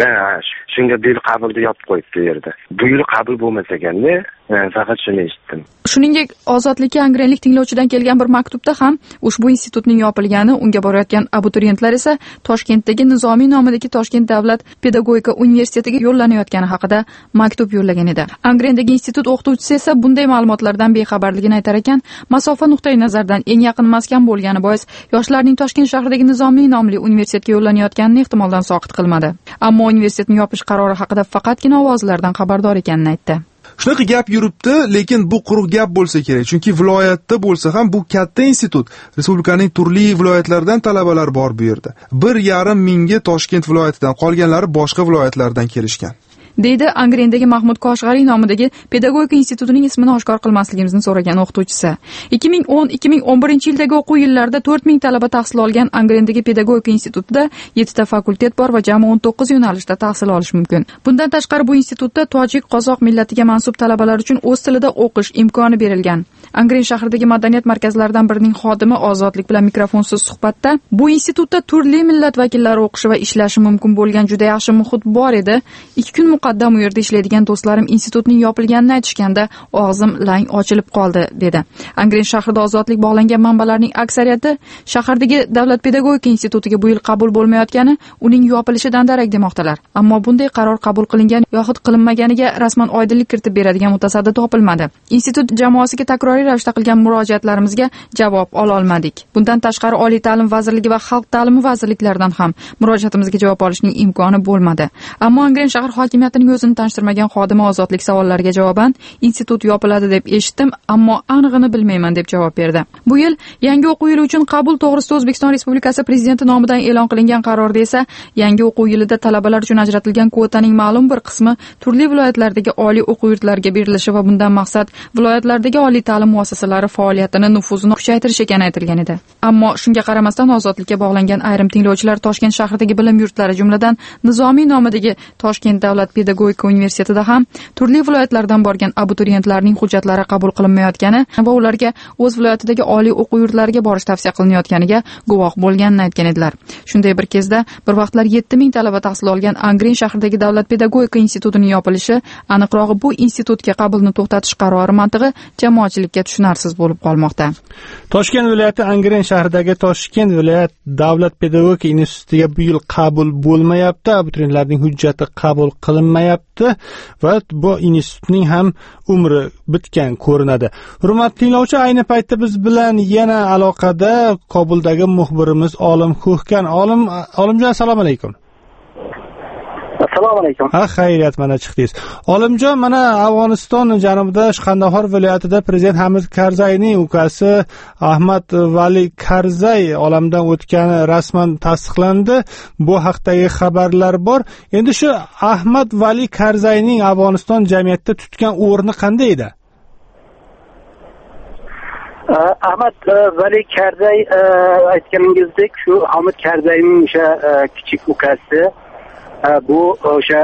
Shunga bu yil qabulni yopib qo'yibdi u yerda. Bu yil qabul bo'lmas ekanda, faqat shuni eshitdim. Shuningdek, Ozodlikka angrenlik tinglovchidan kelgan bir maktubda ham ushbu institutning yopilgani, unga borayotgan abituriyentlar esa Toshkentdagi Nizomiy nomidagi Toshkent davlat pedagogika universitetiga yo'llanayotgani haqida maktub yo'llagan edi. Angrendagi institut o'qituvchisi esa bunday ma'lumotlardan bexabarligini aytar ekan, masofa nuqtai nazaridan eng yaqin maskan bo'lgani bois yoshlarning Toshkent shahridagi Nizomiy nomli universitetga yo'llanayotganini ehtimoldan soqit qilmadi. Ammo universitetning yopish qarori haqida faqatgina ovozlardan xabardor ekanini aytdi. Shunaqa gap yuribdi, lekin bu quruq gap bo'lsa kerak, chunki viloyatda bo'lsa ham bu katta institut. Respublikaning turli viloyatlaridan talabalar bor bu yerda. 1,5 mingga Toshkent viloyatidan, qolganlari boshqa viloyatlardan kelishgan. deydi Angrendagi Mahmud Koshg'ariy nomidagi pedagogika institutining ismini oshkor qilmasligimizni so'ragan o'qituvchisi. 2010-2011 yildagi o'quv yillarida 4000 talaba tahsil olgan Angrendagi pedagogika institutida 7 ta fakultet bor va jami 19 yo'nalishda tahsil olish mumkin. Bundan tashqari bu institutda tojik, qozoq millatiga mansub talabalar uchun o'z tilida o'qish imkoni berilgan. Angren shahridagi madaniyat markazlaridan birining xodimi Ozodlik bilan mikrofonsiz suhbatda bu institutda turli millat vakillari o'qishi va ishlashi mumkin bo'lgan juda yaxshi muhit bor edi. 2 kun muqaddam u yerda ishlaydigan do'stlarim institutning yopilganini aytishganda og'zim lang ochilib qoldi dedi. Angren shahrida ozodlik bog'langan manbalarning aksariyati shahardagi davlat pedagogika institutiga bu yil qabul bo'lmayotgani uning yopilishidan darak demoqdalar. Ammo bunday qaror qabul qilingan yoxud qilinmaganiga rasman oydinlik kiritib beradigan mutasaddi topilmadi. Institut jamoasiga takroriy ravishda qilgan murojaatlarimizga javob ola olmadik. Bundan tashqari Oliy ta'lim vazirligi va Xalq ta'limi vazirliklaridan ham murojaatimizga javob olishning imkoni bo'lmadi. Ammo Angren shahar hokimiyatining o'zini tanishtirmagan xodimi ozodlik savollariga javoban institut yopiladi deb eshitdim, ammo aniqini bilmayman deb javob berdi. Bu yil yangi o'quv yili uchun qabul to'g'risida O'zbekiston Respublikasi prezidenti nomidan e'lon qilingan qarorda esa yangi o'quv yilida talabalar uchun ajratilgan kvotaning ma'lum bir qismi turli viloyatlardagi oliy o'quv yurtlariga berilishi va bundan maqsad viloyatlardagi oliy ta'lim muassasalari faoliyatini, nufuzini kuchaytirish ekani aytilgan edi. Ammo shunga qaramasdan ozodlikka bog'langan ayrim tinglovchilar Toshkent shahridagi bilim yurtlari, jumladan Nizomiy nomidagi Toshkent davlat pedagogika universitetida ham turli viloyatlardan borgan abituriyentlarning hujjatlari qabul qilinmayotgani va ularga o'z viloyatidagi oliy o'quv yurtlariga borish tavsiya qilinayotganiga guvoh bo'lganini aytgan edilar. Shunday bir kezda bir vaqtlar 7000 talaba tahsil olgan Angren shahridagi davlat pedagogika institutining yopilishi, aniqrog'i bu institutga qabulni to'xtatish qarori mantig'i jamoatchilikka tushunarsiz bo'lib qolmoqda. Toshkent viloyati Angren shahridagi Toshkent viloyat davlat pedagogika institutiga bu yil qabul bo'lmayapti, abituriyentlarning hujjati qabul qilinmayapti va bu institutning ham umri bitgan ko'rinadi. Hurmatli tinglovchi, ayni paytda biz bilan yana aloqada Kobuldagi muxbirimiz Olim Ko'hkan. Olimjon, assalomu alaykum. Assalomu alaykum. Xayriyat, mana chiqdingiz. Olimjon, mana Afg'oniston janubida Qandahor viloyatida prezident Hamid Karzayning ukasi Ahmad Vali Karzay olamdan o'tgani rasman tasdiqlandi. Bu haqdagi xabarlar bor. Endi shu Ahmad Vali Karzayning Afg'oniston jamiyatida tutgan o'rni qanday edi? Ahmad Vali Karzay aytganingizdek, shu Hamid Karzayning o'sha kichik ukasi. Bu o'sha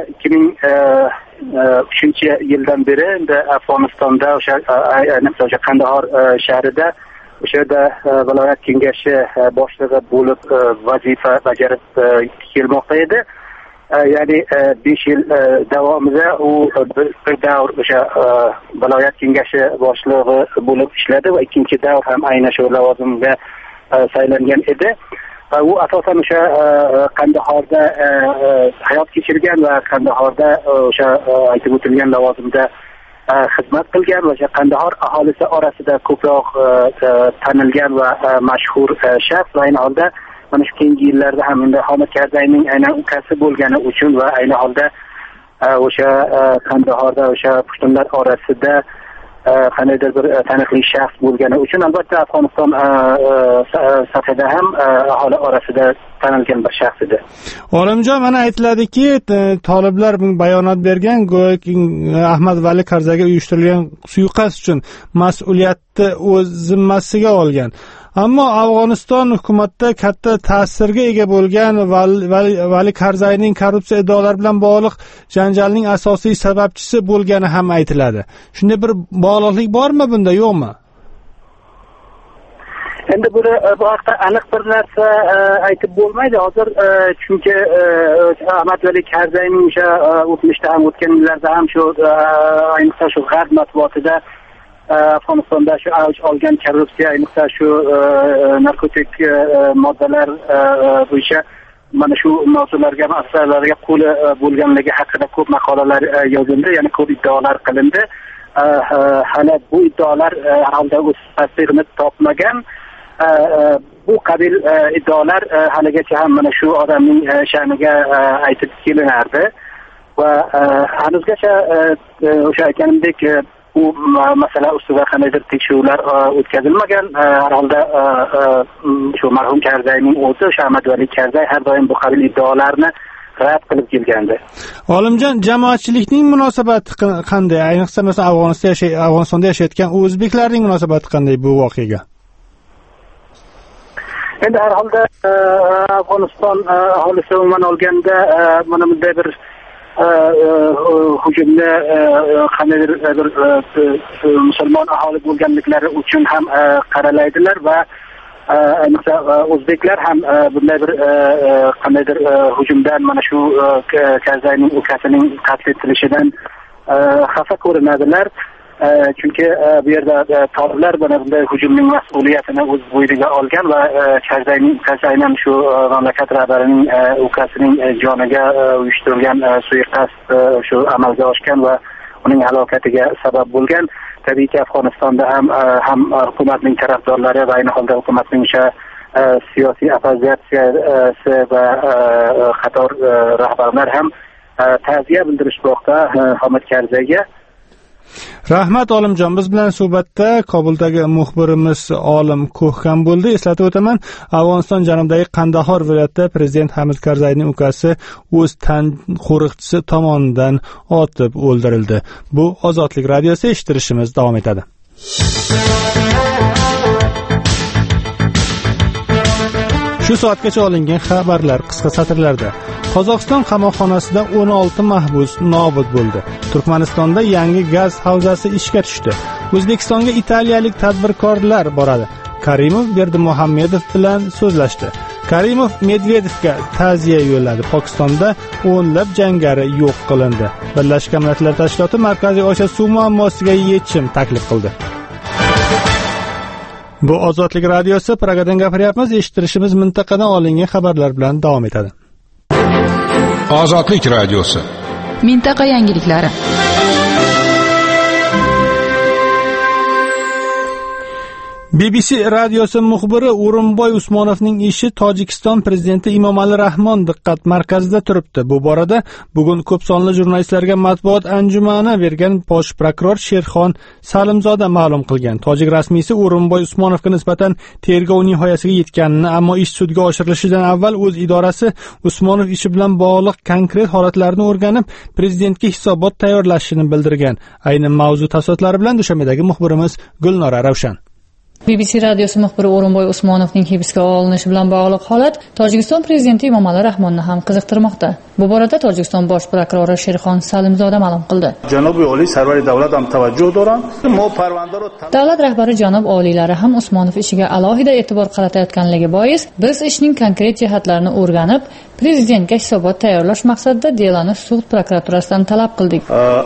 2003-yildan beri endi Afg'onistonda o'sha Qandahor shahrida o'sha yerda viloyat kengashi boshlig'i bo'lib vazifa bajarib kelmoqda edi. Ya'ni 5 yil davomida u bir davr o'sha viloyat kengashi boshlig'i bo'lib ishladi va ikkinchi davr ham aynan shu lavozimga saylangan edi. U asosan o'sha Qandahorda hayot kechirgan va Qandahorda o'sha aytib o'tilgan lavozimda xizmat qilgan va o'sha Qandahor aholisi orasida ko'proq tanilgan va mashhur shaxs. Ayni holda mana shu keyingi yillarda ham endi Hamid Karzayning aynan ukasi bo'lgani uchun va ayni holda o'sha Qandahorda o'sha pushtunlar orasida qandaydir bir taniqli shaxs bo'lgani uchun albatta Afg'oniston sathida ham aholi orasida tanilgan bir shaxs edi. Olimjon, mana aytiladiki, toliblar bayonot bergan, go'yoki Ahmad Vali Karzayga uyushtirilgan suiqasd uchun mas'uliyatni o'z zimmasiga olgan. Ammo Afg'oniston hukumatida katta ta'sirga ega bo'lgan Vali Karzayning korrupsiya iddaolari bilan bog'liq janjalning asosiy sababchisi bo'lgani ham aytiladi. Shunday bir bog'liqlik bormi bunda, yo'qmi? Endi bu haqda aniq bir narsa aytib bo'lmaydi hozir, chunki Ahmad Vali Karzayning o'sha o'tmishda ham o'tgan yillarda ham shu ayniqsa shu g'arb matbuotida Afg'onistonda shu avj olgan korrupsiya, ayniqsa shu narkotik moddalar bo'yicha mana shu mavzularga, masalalarga qo'li bo'lganligi haqida ko'p maqolalar yozildi, ya'ni ko'p iddaolar qilindi. Hali bu iddaolar hamda o'z tasdig'ini topmagan. Bu qabil iddaolar haligacha ham mana shu odamning sha'niga aytib kelinardi va hanuzgacha o'sha aytganimdek bu masala ustida qandaydir tekshiruvlar o'tkazilmagan. Har holda shu marhum Karzayning o'zi, Ahmad Vali Karzay har doim bu qabil iddaolarni rad qilib kelgandi. Olimjon, jamoatchilikning munosabati qanday? Ayniqsa masalan Afg'onistonda yashayotgan o'zbeklarning munosabati qanday bu voqeaga? Endi har holda Afg'oniston aholisi umuman olganda mana bunday bir hujumni qandaydir bir musulmon aholi bo'lganliklari uchun ham qaralaydilar va ayniqsa o'zbeklar ham bunday bir qandaydir hujumdan mana shu Karzayning ukasining qatl etilishidan xafa ko'rinadilar. Chunki bu yerda toliblar mana bunday hujumning mas'uliyatini o'z bo'yniga olgan va Karzayning shu mamlakat rahbarining ukasining joniga uyushtirilgan suiqasd shu amalga oshgan va uning halokatiga sabab bo'lgan. Tabiiyki Afg'onistonda ham hukumatning tarafdorlari va ayni holda hukumatning siyosiy oppozitsiyasi va qator rahbarlar ham ta'ziya bildirishmoqda Hamid Karzayga. Rahmat Olimjon, biz bilan suhbatda Kobuldagi muxbirimiz Olim Ko'hkam bo'ldi. Eslatib o'taman, Afg'oniston janubidagi Qandahor viloyatida prezident Hamid Karzayning ukasi o'z tan qo'riqchisi tomonidan otib o'ldirildi. Bu Ozodlik radiosi, eshittirishimiz davom etadi. Shu soatgacha olingan xabarlar qisqa satrlarda. Qozog'iston qamoqxonasida 16 mahbus nobud bo'ldi. Turkmanistonda yangi gaz havzasi ishga tushdi. O'zbekistonga italiyalik tadbirkorlar boradi. Karimov Berdimuhamedov bilan so'zlashdi. Karimov Medvedevga ta'ziya yo'lladi. Pokistonda o'nlab jangari yo'q qilindi. Birlashgan Millatlar Tashkiloti Markaziy Osiyo suv muammosiga yechim taklif qildi. Bu Ozodlik radiosi, Pragadan gapiryapmiz. Eshittirishimiz mintaqadan olingan xabarlar bilan davom etadi. Ozodlik radiosi. Mintaqa yangiliklari. BBC radiosi muxbiri O'rinboy Usmonovning ishi Tojikiston prezidenti Emomali Rahmon diqqat markazida turibdi. Bu borada bugun ko'p sonli jurnalistlarga matbuot anjumani bergan bosh prokuror Sherxon Salimzoda ma'lum qilgan. Tojik rasmiysi O'rinboy Usmonovga nisbatan tergov nihoyasiga yetganini, ammo ish sudga oshirilishidan avval o'z idorasi Usmonov ishi bilan bog'liq konkret holatlarni o'rganib, prezidentga hisobot tayyorlashini bildirgan. Ayni mavzu tafsilotlari bilan Dushanbedagi muxbirimiz Gulnora Ravshan. BBC radiosi muxbiri O'rinboy Usmonovning hibsga olinishi bilan bog'liq holat Tojikiston prezidenti Emomali Rahmonni ham qiziqtirmoqda. Bu borada Tojikiston bosh prokurori Sherxon Salimzoda ma'lum qildi. Davlat rahbari janob oliylari ham Usmonov ishiga alohida e'tibor qaratayotganligi bois, biz ishning konkret jihatlarini o'rganib, prezidentga hisobot tayyorlash maqsadida deloni sud prokuraturasidan talab qildik.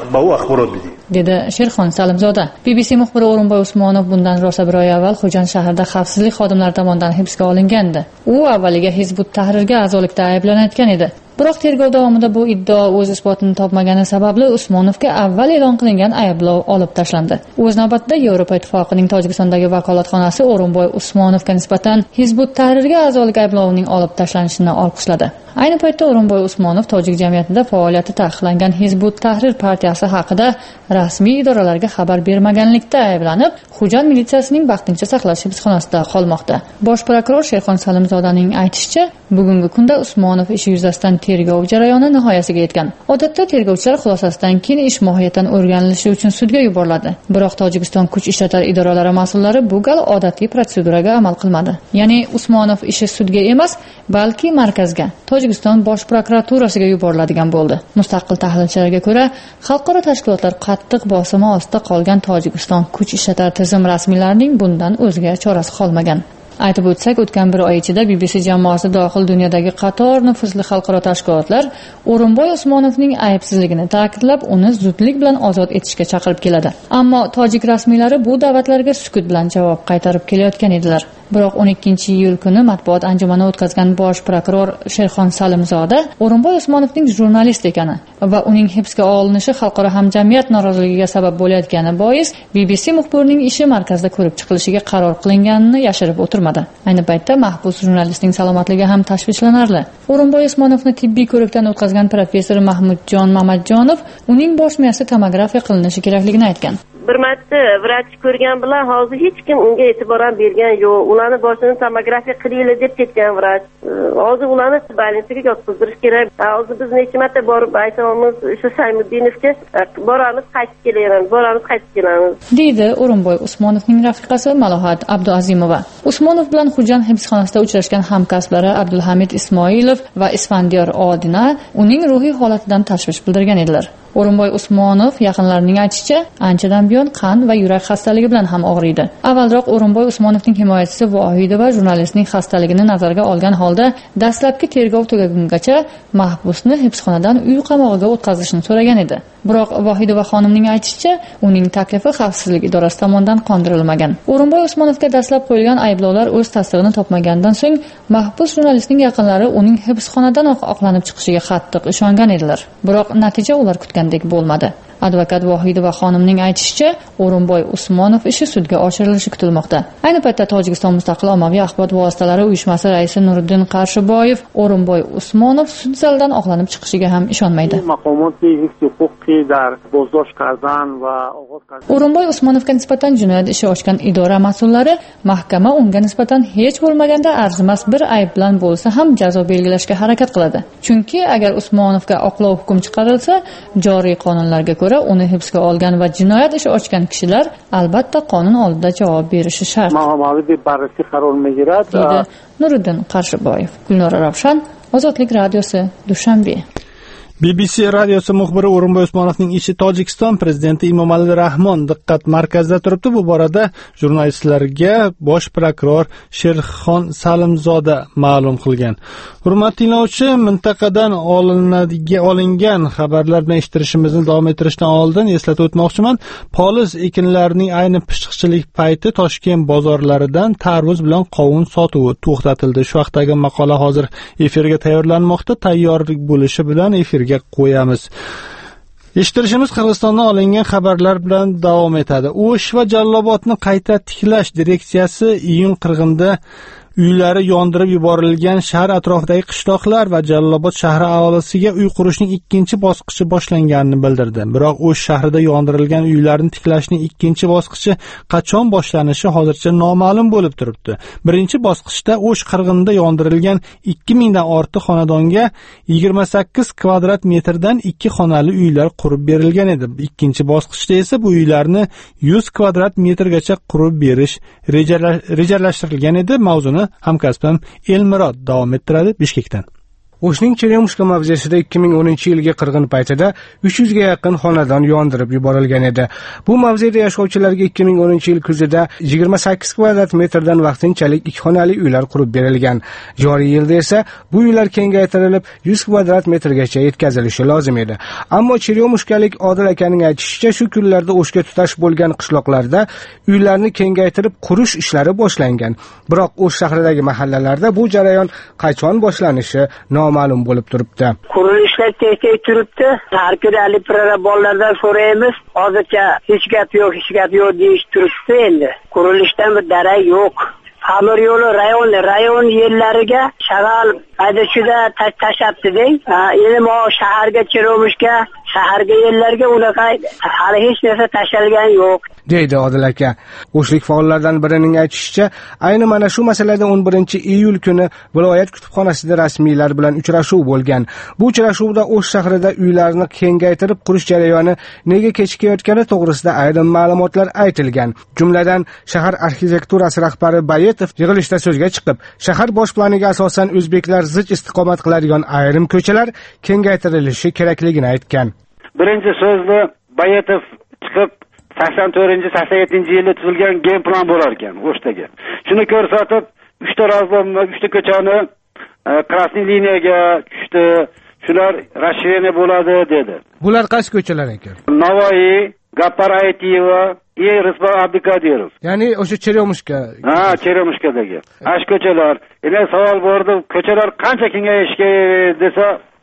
dedi Sherxon Salimzoda. BBC muxbiri O'rinboy Usmonov bundan rosa bir oy avval Xo'jand shahrida xavfsizlik xodimlari tomonidan hibsga olingandi. U avvaliga Hizbut Tahrirga a'zolikda ayblanayotgan edi. Biroq tergov davomida bu iddao o'z isbotini topmagani sababli Usmonovga avval e'lon qilingan ayblov olib tashlandi. O'z navbatida Yevropa Ittifoqining Tojikistondagi vakolatxonasi O'rinboy Usmonovga nisbatan Hizbut Tahrirga a'zolik ayblovining olib tashlanishini olqishladi. Ayni paytda O'rinboy Usmonov tojik jamiyatida faoliyati taqiqlangan Hizbut Tahrir partiyasi haqida rasmiy idoralarga xabar bermaganlikda ayblanib, Xo'jand militsiyasining vaqtincha saqlash hibsxonasida qolmoqda. Bosh prokuror Sherxon Salimzodaning aytishicha, bugungi kunda Usmonov ishi yuzasidan tergov jarayoni nihoyasiga yetgan. Odatda tergovchilar xulosasidan keyin ish mohiyatan o'rganilishi uchun sudga yuboriladi. Biroq Tojikiston kuch ishlatar idoralari mas'ullari bu gal odatiy protseduraga amal qilmadi. Ya'ni Usmonov ishi sudga emas, balki markazga, Tojikiston bosh prokuraturasiga yuboriladigan bo'ldi. Mustaqil tahlilchilarga ko'ra, xalqaro tashkilotlar qattiq bosimi ostida qolgan Tojikiston kuch ishlatar tizim rasmiylarining bundan o'zga chorasi qolmagan. Aytib o'tsak, o'tgan bir oy ichida BBC jamoasi dohil dunyodagi qator nufuzli xalqaro tashkilotlar O'rinboy Usmonovning aybsizligini ta'kidlab, uni zudlik bilan ozod etishga chaqirib keladi. Ammo tojik rasmiylari bu da'vatlarga sukut bilan javob qaytarib kelayotgan edilar. Biroq 12-iyul kuni matbuot anjumani o'tkazgan bosh prokuror Sherxon Salimzoda O'rinboy Usmonovning jurnalist ekani va uning hibsga olinishi xalqaro hamjamiyat noroziligiga sabab bo'layotgani bois BBC muxbirining ishi markazda ko'rib chiqilishiga qaror qilinganini yashirib o'tirmadi. Ayni paytda mahbus jurnalistning salomatligi ham tashvishlanarli. O'rinboy Usmonovni tibbiy ko'rikdan o'tkazgan professor Mahmudjon Mamatjonov uning bosh miyasi tomografiya qilinishi kerakligini aytgan. bir marta vrach ko'rgan bilan hozir hech kim unga e'tibor ham bergan yo'q. Ularni boshini tomografiya qilinglar deb ketgan vrach. Hozir ularni больницаga yotqizdirish kerak. Hozir biz necha marta borib aytamiz, o'sha Saymuddinovga boramiz, qaytib kelamiz. Deydi O'rinboy Usmonovning rafiqasi Malohat Abduazimova. Usmonov bilan Xo'jand hibsxonasida uchrashgan hamkasblari Abdulhamid Ismoilov va Isfandiyor Odina uning ruhiy holatidan tashvish bildirgan edilar. O'rinboy Usmonov yaqinlarining aytishicha, anchadan buyon qand va yurak xastaligi bilan ham og'riydi. Avvalroq O'rinboy Usmonovning himoyachisi Vohidova jurnalistning xastaligini nazarga olgan holda dastlabki tergov tugagungacha mahbusni hibsxonadan uy qamog'iga o'tkazishni so'ragan edi. Biroq Vohidova xonimning aytishicha, uning taklifi xavfsizlik idorasi tomonidan qondirilmagan. O'rinboy Usmonovga dastlab qo'yilgan ayblovlar o'z tasdig'ini topmagandan so'ng mahbus jurnalistning yaqinlari uning hibsxonadan oqlanib chiqishiga qattiq ishongan edilar. Biroq natija ular kutgandek bo'lmadi. Advokat Vohidova xonimning aytishicha, O'rinboy Usmonov ishi sudga oshirilishi kutilmoqda. Ayni paytda Tojikiston Mustaqil ommaviy axborot vositalari uyushmasi raisi Nuriddin Qarshiboyev O'rinboy Usmonov sud zalidan oqlanib chiqishiga ham ishonmaydi. O'rinboy Usmonovga nisbatan jinoyat ishi ochgan idora mas'ullari mahkama unga nisbatan hech bo'lmaganda arzimas bir ayb bilan bo'lsa ham jazo belgilashga harakat qiladi. Chunki agar Usmonovga oqlov hukm chiqarilsa, joriy qonunlarga ko'ra uni hibsga olgan va jinoyat ishi ochgan kishilar albatta qonun oldida javob berishi shart. Deydi Nuriddin Qarshiboyev. Gulnora Ravshan, Ozodlik radiosi, Dushanbe. BBC radiosi muxbiri O'rinboy Usmonovning ishi Tojikiston prezidenti Emomali Rahmon diqqat markazida turibdi. Bu borada jurnalistlarga bosh prokuror Sherxon Salimzoda ma'lum qilgan. Hurmatli tinglovchi, mintaqadan olingan xabarlar bilan eshittirishimizni davom ettirishdan oldin eslatib o'tmoqchiman. Poliz ekinlarining ayni pishiqchilik payti Toshkent bozorlaridan tarvuz bilan qovun sotuvi to'xtatildi. Shu vaqtdagi maqola hozir efirga tayyorlanmoqda. Tayyorlik bo'lishi bilan efirga qo'yamiz. Eshittirishimiz Qirg'izistondan olingan xabarlar bilan davom etadi. O'sh va Jallobodni qayta tiklash direksiyasi iyun 40-da uylari yondirib yuborilgan shahar atrofidagi qishloqlar va Jallobod shahri aholisiga uy qurishning ikkinchi bosqichi boshlanganini bildirdi. Biroq O'sh shahrida yondirilgan uylarni tiklashning ikkinchi bosqichi qachon boshlanishi hozircha noma'lum bo'lib turibdi. Birinchi bosqichda O'sh qirg'inida yondirilgan 2000 dan ortiq xonadonga 28 kvadrat metrdan 2 xonali uylar qurib berilgan edi. Ikkinchi bosqichda esa bu uylarni 100 kvadrat metrgacha qurib berish rejalashtirilgan edi. Mavzuni hamkasbim Elmirod davom ettiradi Bishkekdan. O'shning Cheryomushka mavzesida 2010-yilgi qirg'in paytida 300 ga yaqin xonadon yondirib yuborilgan edi. Bu mavzeda yashovchilarga 2010-yil kuzida 28 kvadrat metrdan vaqtinchalik 2 xonali uylar qurib berilgan. Joriy yilda esa bu uylar kengaytirilib 100 kvadrat metrgacha yetkazilishi lozim edi. Ammo Cheryomushkalik Odil akaning aytishicha, shu kunlarda O'shga tutash bo'lgan qishloqlarda uylarni kengaytirib qurish ishlari boshlangan. Biroq O'sh shahridagi mahallalarda bu jarayon qachon boshlanishi ma'lum bo'lib turibdi. Qurilishlar tez-tez turibdi. Har kuni alipirara bolalardan so'raymiz. Hozircha hech gap yo'q deyish turibdi endi. Qurilishdan bir darak yo'q. Xamir yo'li rayon yerlariga shag'al haydashida tashlabdi deng. Endi shaharga Cheryomushka, shaharga yerlarga unaqa hali hech narsa tashalgan yo'q. deydi Odil aka. O'shlik faollardan birining aytishicha, ayni mana shu masalada 11-iyul kuni viloyat kutubxonasida rasmiylar bilan uchrashuv bo'lgan. Bu uchrashuvda O'sh shahrida uylarni kengaytirib qurish jarayoni nega kechikayotgani to'g'risida ayrim ma'lumotlar aytilgan. Jumladan, shahar arxitekturasi rahbari Bayetov yig'ilishda so'zga chiqib, shahar bosh planiga asosan o'zbeklar zich istiqomat qiladigan ayrim ko'chalar kengaytirilishi kerakligini aytgan. Birinchi so'zni Bayetov chiqib 84-87-yilda tuzilgan gen plan bo'lar ekan O'shdagi. Shuni ko'rsatib, 3 ta razlomni, 3 ta ko'chani Krasniy liniyaga tushdi. Shular расширение bo'ladi dedi. Bular qaysi ko'chalar ekan? Navoiy, Gappar Aytiyeva, Rizbon Abdukadirov. Ya'ni o'sha Cheryomushka. Cheryomushkadagi. Ash ko'chalar. Endi savol bordi, ko'chalar qancha kengayishi desa,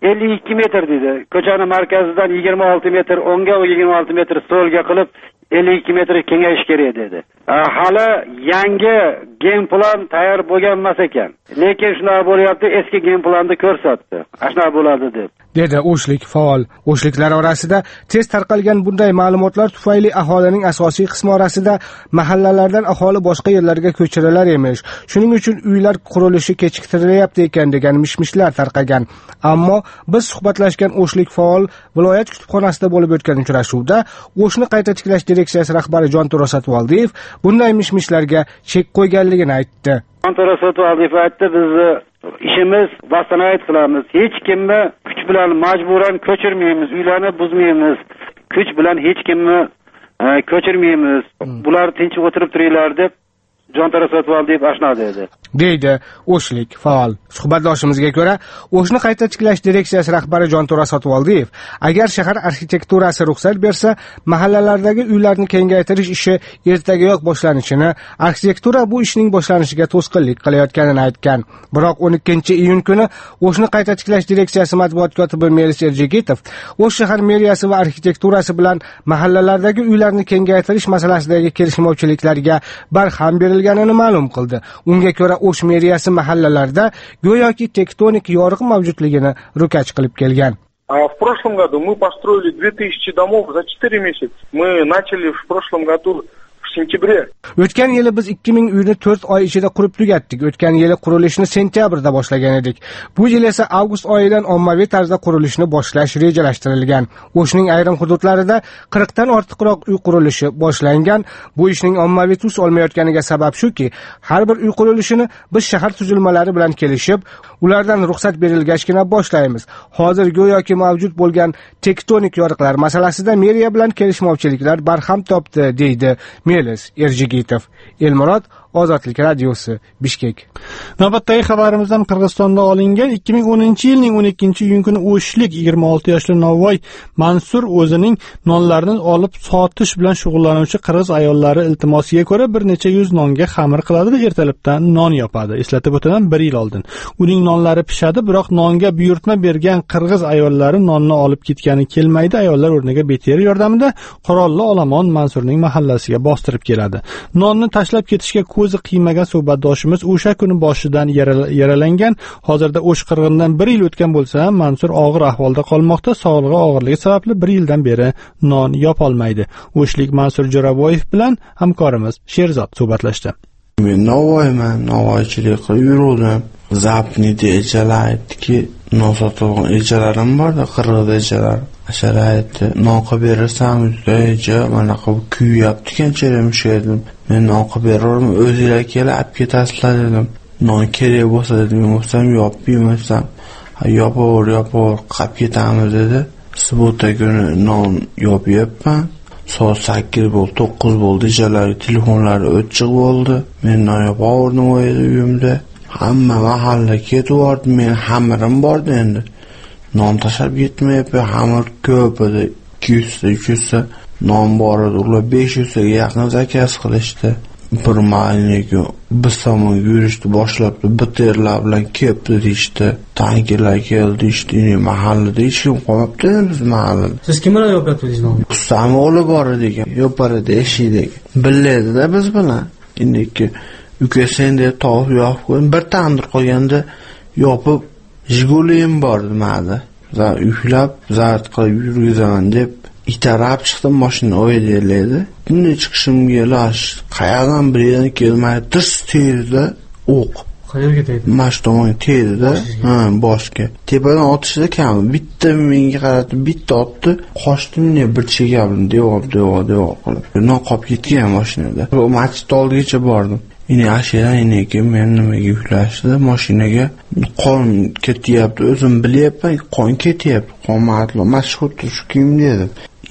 52 metr dedi. Ko'chani markazidan 26 metr o'ngga va 26 metr so'lga qilib 52 metr kengayish kerak dedi. Hali yangi game plan tayyor bo'lgan emas ekan. Lekin shunaqa bo'lyapti, eski game planni ko'rsatdi. Shunaqa bo'ladi deb. dedi O'shlik faol. O'shliklar orasida tez tarqalgan bunday ma'lumotlar tufayli aholining asosiy qismi orasida mahallalardan aholi boshqa yerlarga ko'chirilar emish. Shuning uchun uylar qurilishi kechiktirilyapti ekan degan mishmishlar tarqagan. Ammo biz suhbatlashgan O'shlik faol viloyat kutubxonasida bo'lib o'tgan uchrashuvda O'shni qayta tiklash direksiyasi rahbari Jonto'ra Satvoldiyev bunday mishmishlarga chek qo'yganligini aytdi. Jonto'ra Satvoldiyev aytdi, bizni ishimiz vasanoyat qilamiz. Hech kimni kuch bilan majburan ko'chirmaymiz, uylarni buzmaymiz. Kuch bilan hech kimni ko'chirmaymiz. Bular tinch o'tirib turinglar deb Jonto'ra Satvoldiyev ashna dedi. deydi O'shlik faol. Suhbatdoshimizga ko'ra, O'shni qayta tiklash direksiyasi rahbari Jonto'ra Satvoldiyev agar shahar arxitekturasi ruxsat bersa, mahallalardagi uylarni kengaytirish ishi ertagayoq boshlanishini, arxitektura bu ishning boshlanishiga to'sqinlik qilayotganini aytgan. Biroq 12-iyun kuni O'shni qayta tiklash direksiyasi matbuot kotibi Melis Erjigitov O'sh shahar meriyasi va arxitekturasi bilan mahallalardagi uylarni kengaytirish masalasidagi kelishmovchiliklarga barham berilganini ma'lum qildi. Unga ko'ra O'sh meriyasi mahallalarda go'yoki tektonik yoriq mavjudligini ro'kach qilib kelgan. В прошлом году мы построили 2000 домов за 4 месяца. Мы начали в прошлом году в sentябре. O'tgan yili biz 2000 uyni 4 oy ichida qurib tugatdik. O'tgan yili qurilishni sentyabrda boshlagan edik. Bu yil esa avgust oyidan ommaviy tarzda qurilishni boshlash rejalashtirilgan. O'shning ayrim hududlarida 40 dan ortiqroq uy qurilishi boshlangan. Bu ishning ommaviy tus olmayotganiga sabab shuki, har bir uy qurilishini biz shahar tuzilmalari bilan kelishib, ulardan ruxsat berilgachgina boshlaymiz. Hozir go'yoki mavjud bo'lgan tektonik yoriqlar masalasida meriya bilan kelishmovchiliklar barham topdi, deydi Melis Erjigitov. Elmurod, Ozodlik radiosi, Bishkek. Navbatdagi xabarimizdan Qirg'izistonda olingan 2010-yilning 12-iyun kuni O'shlik 26 yoshli Novvoy Mansur o'zining nonlarini olib sotish bilan shug'ullanuvchi qirg'iz ayollari iltimosiga ko'ra bir necha yuz nonga xamir qiladi va ertalabdan non yopadi. Eslatib o'taman, 1 yil oldin uning nonlari pishadi, biroq nonga buyurtma bergan qirg'iz ayollari nonni olib ketgani kelmaydi. Ayollar o'rniga BTR yordamida qurolli olomon Mansurning mahallasiga bostirib keladi. Nonni tashlab ketishga ko'zi qiymagan suhbatdoshimiz o'sha kuni boshidan yaralangan. Hozirda O'sh qirg'indan 1 yil o'tgan bo'lsa ham Mansur og'ir ahvolda qolmoqda. Sog'lig'i og'irligi sababli 1 yildan beri non yopolmaydi. O'shlik Mansur Jo'raboyev bilan hamkorimiz Sherzod suhbatlashdi. Men Navoiyman, Navoiychilik qilib yuruvdim. Zapnida ejalar aytdiki, non sotadigan ejalarim borda, qirg'iz ejalar. Ashara aytdi, non qilib berasan, eja mana qilib kuyyapti kancharimshi dedim. Men non qilib beraman, o'zinglar kelib olib ketasizlar dedim. Non kerak bo'lsa dedim, bo'lsam yopmayman. Yopaver, qilib ketamiz dedi. Subota kuni non yopyapman. Soat 8 bo'ldi, 9 bo'ldi, ejalar telefonlari o'chiq bo'ldi. Men non yopaverdim uyimda. Hamma mahalla ketib, men hamirim bordi endi. Non tashlab yetmayapti, hamir ko'p edi. 200-300 non bor edi. Ular 500 ga yaqin zakaz qilishdi. Bir mayliga biz tomonga yurishni boshlabdi, BTRlar bilan kelibdi deyishdi. Tankilar keldi deyishdi. Mahallada hech kim qolmabdi biz mahallada. Siz kim bilan yopyapsiz nonni? Ustam o'g'li bor edi ekan, yopar edi eshikdagi. Billaydi-da biz bilan. Endi uka sen deb topib yopib qo'ydim. Bir tandir qolganda yopib Jigulim bor nimada. Uylab zart qilib yurgizaman deb itarab chiqdim, mashina o'ylaydi. Bunday chiqishimga lash qayerdan bir yerdan kelmaydi, tirs terdi o'q. Qayerga tegdi? Mash tomonga tegdi-da, boshga. Tepadan otishda kam, bitta menga qaratib, bitta otdi, qochdim ne bir chegabim, devor qilib. Non qolib ketgan mashinada. O masjid oldigacha bordim. Yine aşağıdan ineki men nimaga yuklashdi, mashinaga qon ketyapti, o'zim bilyapman, qon ketyapti, qon matlo, mashhur shu kim dedi.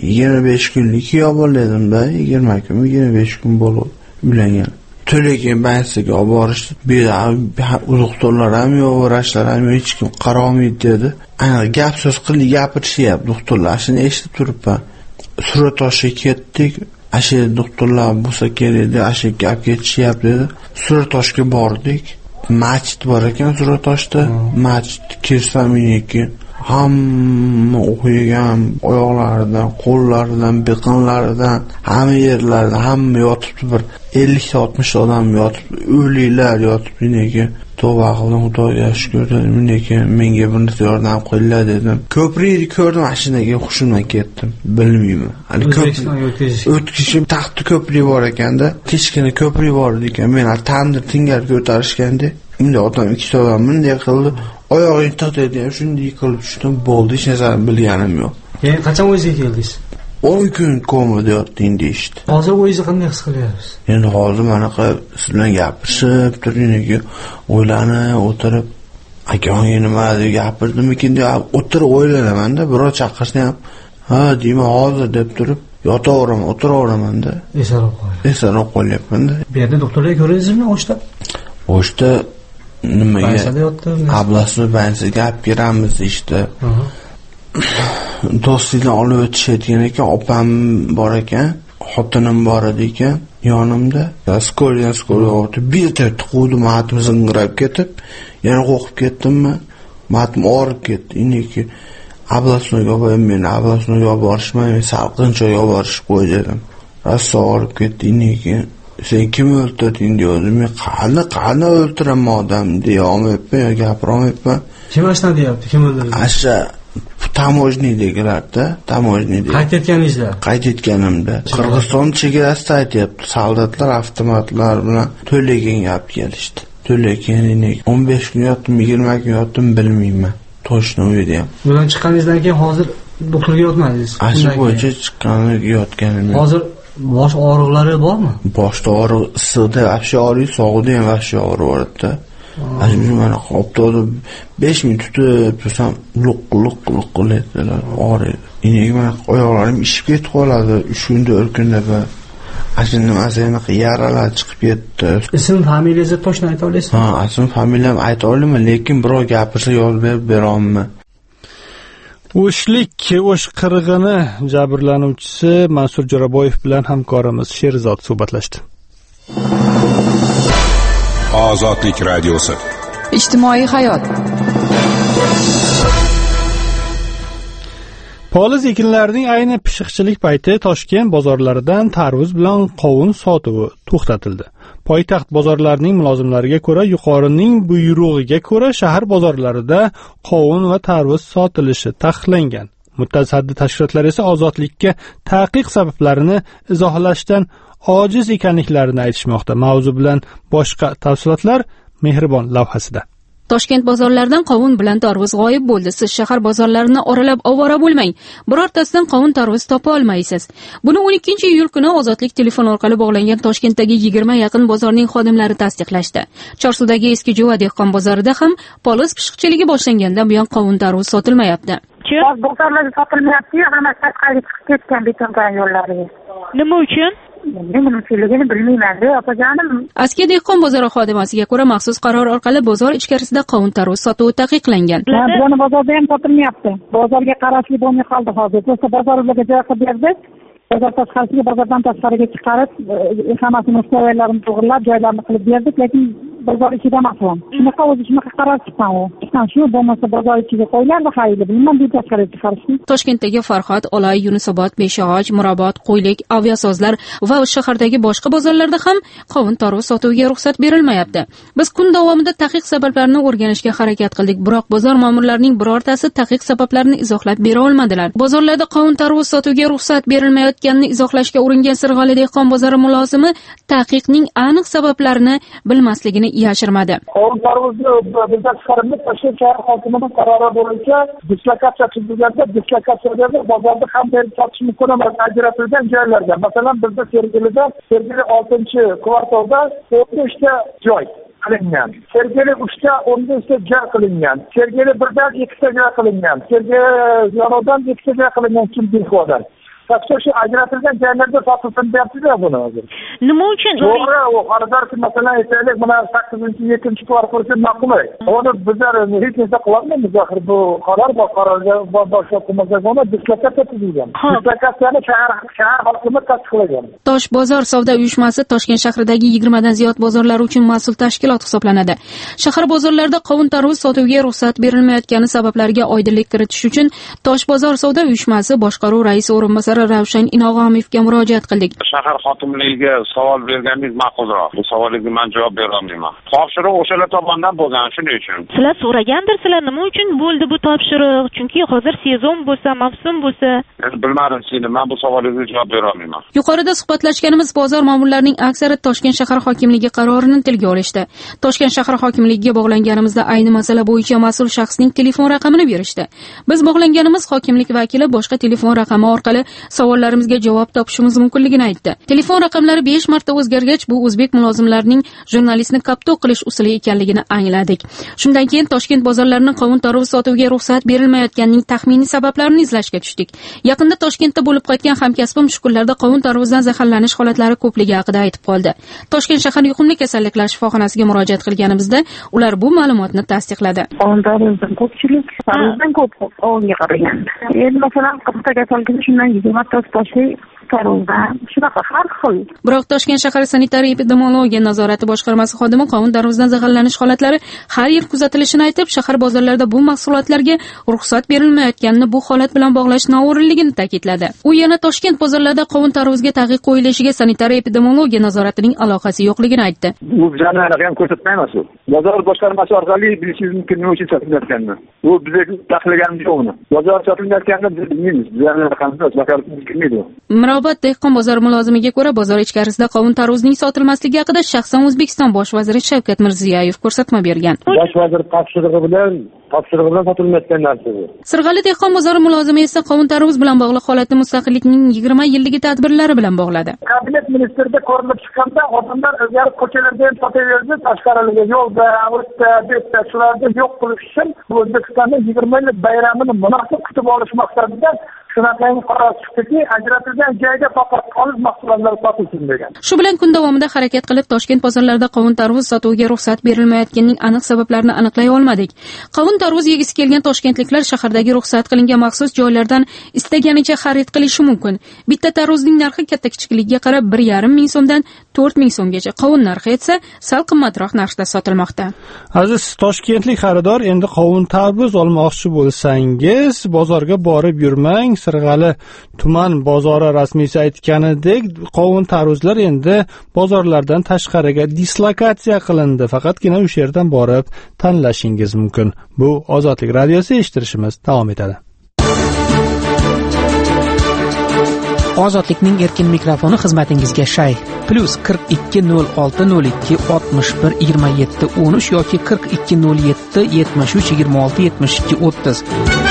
25 kunlik yo'qoldim-da, 20 kun, 25 kun bo'lib uylangan. To'lagan bansiga olib borishdi. Bu doktorlar ham yo'q, vrachlar ham hech kim qaramaydi dedi. Ana gap so'z qilib gapirishyapti doktorlar, shuni eshitib turibman. Suratoshga ketdik. Ashe doktorlar bo'lsa kerak edi, ashe gap ketishyapti dedi. Suratoshga bordik. Masjid bor ekan Suratoshda. Masjid kirsam meniki hamma o'qigan oyoqlaridan, qo'llaridan, biqinlaridan, hamma yerlaridan hamma yotibdi, bir 50-60 odam yotibdi, o'liklar yotibdi. Nega tavba qildim, Xudoga shukr dedim. Nega menga bir narsa yordam qilinglar dedim. Ko'prikni ko'rdim, mashinaga hushimdan ketdim. Bilmayman. Hali o'tkazishim taxti ko'prik bor ekanda, kichkina ko'prik bor ekan. Men tandir tingar ko'tarishganda, unda odam ikkita odam bunday qildi. Oyog'ing totadi, shunday qilib tushdim, bo'ldi, hech narsa bilganim yo'q. Keyin qachon o'ziga keldingiz? 10 kun komada yotding deyishdi. Hozir o'zingizni qanday his qilyapsiz? Endi hozir mana siz bilan gapirishib turganiga o'ylanib o'tirib, akaga nima deb gapirdimikin deb o'tirib o'ylanamanda, birov chaqirsa ham, ha deyman hozir deb turib, yotaveraman, o'tiraveraman-da. Esaroq qolyapman-da. Bu yerda doktorga ko'rdingizmi o'shda? O'shda nimaga? Ablasini bansiga gap beramiz ishda. Do'stlikdan olib o'tishayotgan ekan, opam bor ekan, xotinim bor edi ekan, yonimda. Skoriya o'tib, bitta quvdi, matim zing'irab ketib, yana qo'rqib ketdimmi? Matim og'rib ketdi. Inniki ablasinoga men ablasinoga borishmay, salqin joyga borishib qo'y dedim. Rosa og'rib ketdi. Inniki sen kim o'ldirding dedi. Men qani o'ldiraman odam deya olmayapman, gapira olmayapman. Kim ashna deyapti? Kim o'ldirdi? Asha tamojnidagilarda, tamojnida. Qayd etganingizda? Qayd etganimda. Qirg'iziston chegarasida aytyapti, soldatlar avtomatlar bilan to'lagan gap kelishdi. To'lagan 15 kun yotdim, 20 kun yotdim, bilmayman. To'shni uyda ham. Bundan chiqqaningizdan keyin hozir doktorga yotmadingiz? Asha bo'yicha chiqqaniga yotganim. Hozir bosh og'riqlari bormi? Boshda og'riq, issiqda vahshiy og'riq, sog'ida ham vahshiy og'riq bor-da. Azmi mana qopto'da 5 minut tutib tursam, luq qilayotganlar, og'riydi. Endi mana oyoqlarim ishib ketib qoladi, 3 kunda, 4 kunda va ashinni asayni yaralar chiqib ketdi. Ism familiyangizni to'g'ri ayta olasizmi? Ha, ism familiyam ayta olaman, lekin birov gapirsa yo'l bera olmayman. O'shlik o'sh qirg'ini jabrlanuvchisi Mansur Jo'raboyev bilan hamkorimiz Sherzod suhbatlashdi. Ozodlik radiosi. Ijtimoiy hayot. Poliz ekinlarining ayni pishiqchilik payti Toshkent bozorlaridan tarvuz bilan qovun sotuvi to'xtatildi. Poytaxt bozorlarining mulozimlariga ko'ra, yuqorining buyrug'iga ko'ra shahar bozorlarida qovun va tarvuz sotilishi taqiqlangan. Mutasaddi tashkilotlar esa ozodlikka taqiq sabablarini izohlashdan ojiz ekanliklarini aytishmoqda. Mavzu bilan boshqa tafsilotlar Mehribon lavhasida. Toshkent bozorlaridan qovun bilan tarvuz g'oyib bo'ldi. Siz shahar bozorlarini oralab ovora bo'lmang. Birortasidan qovun tarvuz topa olmaysiz. Buni 12-iyul kuni Ozodlik telefon orqali bog'langan Toshkentdagi 20 yaqin bozorning xodimlari tasdiqlashdi. Chorsudagi eski Jo'va dehqon bozorida ham poliz pishiqchiligi boshlangandan buyon qovun tarvuz sotilmayapti. Bozorlarda sotilmayapti-yu, hamma chiqib ketgan betondan yo'llariga. Nima uchun? Nima uchunligini bilmayman-da, opajonim. Askiya dehqon bozori xodimasiga ko'ra, maxsus qaror orqali bozor ichkarisida qovun tarvuz sotuvi taqiqlangan. Buni bozorda ham sotilmayapti. Bozorga qarashli bo'lmay qoldi hozir. Bo'lsa bozorlarga joy qilib berdi. Bozor tashqarisiga, bozordan tashqariga chiqarib, hammasini mustavoylarini to'g'rilab, joylarni qilib berdik, lekin bozor ichida emas u. Shunaqa o'zi shunaqa qaror chiqqan u. Shu bo'lmasa bozor ichiga qo'yiladi, xayli bilmam, bu tashqariga chiqarishni. Toshkentdagi Farhod, Olay, Yunusobod, Beshyog'och, Mirobod, Qo'ylik, Aviasozlar va shahardagi boshqa bozorlarda ham qovun tarvuz sotuviga ruxsat berilmayapti. Biz kun davomida taqiq sabablarini o'rganishga harakat qildik, biroq bozor ma'murlarining birortasi taqiq sabablarini izohlab bera olmadilar. Bozorlarda qovun tarvuz sotuviga ruxsat berilmayotganini izohlashga uringan Sirg'ali dehqon bozori mulozimi taqiqning aniq sabablarini bilmasligini yashirmadi. Qovun tarvuzni bizdan chiqarilib, Toshkent shahar hokimining qarori bo'yicha dislokatsiya tuzilganda, dislokatsiyada bozorda ham berib sotish mumkin emas ajratilgan joylarga. Masalan, bizda Sergeli 6-kvartalda 15 ta joy qilingan. Sergeli 3 ta 15 ta joy qilingan. Sergeli 1dan 2 ta joy qilingan. Sergeli yonodan 2 ta joy qilingan Kimbilxo'dan. Faqat shu ajratilgan joylarda sotilsin deyapti-da buni hozir. Nima uchun? To'g'ri, u xaridorki masalan aytaylik, mana 8-7 kvartalda ma'qul. Uni bizlar hech narsa qilolmaymiz axir bu qaror qarorga boshqa hukumatga dislokatsiya tuzilgan. Dislokatsiyani shahar hokimiyati tasdiqlagan. Tosh bozor savdo uyushmasi Toshkent shahridagi 20 dan ziyod bozorlar uchun mas'ul tashkilot hisoblanadi. Shahar bozorlarida qovun-tarvuz sotuvga ruxsat berilmayotgani sabablariga oydinlik kiritish uchun Tosh bozor savdo uyushmasi boshqaruv raisi o'rinbosari Ravshan Inog'omovga murojaat qildik. Shahar hokimligiga savol berganingiz ma'qulroq. Bu savolingizga men javob bera olmayman. Topshiriq o'shalar tomonidan bo'lgan, shuning uchun. Sizlar so'ragandirsizlar, nima uchun bo'ldi bu topshiriq? Chunki hozir sezon bo'lsa, mavsum bo'lsa. Men bilmadim seni, men bu savolingizga javob bera olmayman. Yuqorida suhbatlashganimiz bozor ma'mullarining aksari Toshkent shahar hokimligi qarorini tilga olishdi. Toshkent shahar hokimligiga bog'langanimizda ayni masala bo'yicha mas'ul shaxsning telefon raqamini berishdi. Biz bog'langanimiz hokimlik vakili boshqa telefon raqami orqali savollarimizga javob topishimiz mumkinligini aytdi. Telefon raqamlari 5 marta o'zgargach, bu o'zbek mulozimlarining jurnalistni kapto qilish usuli ekanligini angladik. Shundan keyin Toshkent bozorlarining qovun-tarvuz sotuviga ruxsat berilmayotganining taxminiy sabablarini izlashga tushdik. Yaqinda Toshkentda bo'lib qaytgan hamkasbim shukunlarda qovun-tarvuzdan zaharlanish holatlari ko'pligi haqida aytib qoldi. Toshkent shahar yuqumli kasalliklar shifoxonasiga murojaat qilganimizda ular bu ma'lumotni tasdiqladi. Qovun-tarvuzdan ko'pchilik tarvuzdan ko'p ovunga qaragan. Endi masalan, qirqta kasallikni shundan 20 ta toshli tarvuzdan shunaqa har xil. Biroq Toshkent shahar sanitariya epidemiologiya nazorati boshqarmasi xodimi qovun-tarvuzdan zaharlanish holatlari har yil kuzatilishini aytib, shahar bozorlarida bu mahsulotlarga ruxsat berilmayotganini bu holat bilan bog'lash noo'rinligini ta'kidladi. U yana Toshkent bozorlarida qovun-tarvuzga taqiq qo'yilishiga sanitariya epidemiologiya nazoratining aloqasi yo'qligini aytdi. Bu bizlarni ham ko'rsatmaymiz. Bozor boshqarmasi orqali bilishingiz mumkin nima uchun sotilayotganini. Bu bizga taqiqlaganimiz yo'qmi? Bozor sotilayotganini biz bilmaymiz. Bizlarning raqamimiz vakolatimiz kelmaydi. Mirobod dehqon bozor mulozimiga ko'ra, bozor ichkarisida qovun-tarvuzning sotilmasligi haqida shaxsan O'zbekiston bosh vaziri Shavkat Mirziyoyev ko'rsatma bergan. Bosh vazir topshirig'i bilan sotilmayotgan narsa. Sirg'ali dehqon bozori mulozimi esa qovun-tarvuz bilan bog'liq holatni mustaqillikning 20 yilligi tadbirlari bilan bog'ladi. Kabinet ministerida ko'rinib chiqqanda odamlar o'zgarib ko'chalarda ham sotaverdi, tashqariga yo'lda, o'tda, betda shularni yo'q qilish uchun O'zbekistonning 20 yillik bayramini munosib kutib olish maqsadida shunaqangi qaror chiqdiki, ajratilgan joyda faqat olish mahsulotlari sotilsin degan. Shu bilan kun davomida harakat qilib Toshkent bozorlarida qovun-tarvuz sotuviga ruxsat berilmayotganining aniq sabablarini aniqlay olmadik. Qovun-tarvuz yegisi kelgan toshkentliklar shahardagi ruxsat qilingan maxsus joylardan istaganicha xarid qilishi mumkin. Bitta tarvuzning narxi katta-kichikligiga qarab 1,5 ming so'mdan 4 ming so'mgacha, qovun narxi esa sal qimmatroq narxda sotilmoqda. Aziz toshkentlik xaridor, endi qovun-tarvuz olmoqchi bo'lsangiz, bozorga borib yurmang. Sirg'ali tuman bozori rasmiysi aytganidek, qovun-tarvuzlar endi bozorlardan tashqariga dislokatsiya qilindi. Faqatgina o'sha yerdan borib tanlashingiz mumkin. Bu Ozodlik radiosi, eshittirishimiz davom etadi. Ozodlikning erkin mikrofoni xizmatingizga shay. +42 02 61 27 13 yoki 42 07 73 26 72 30.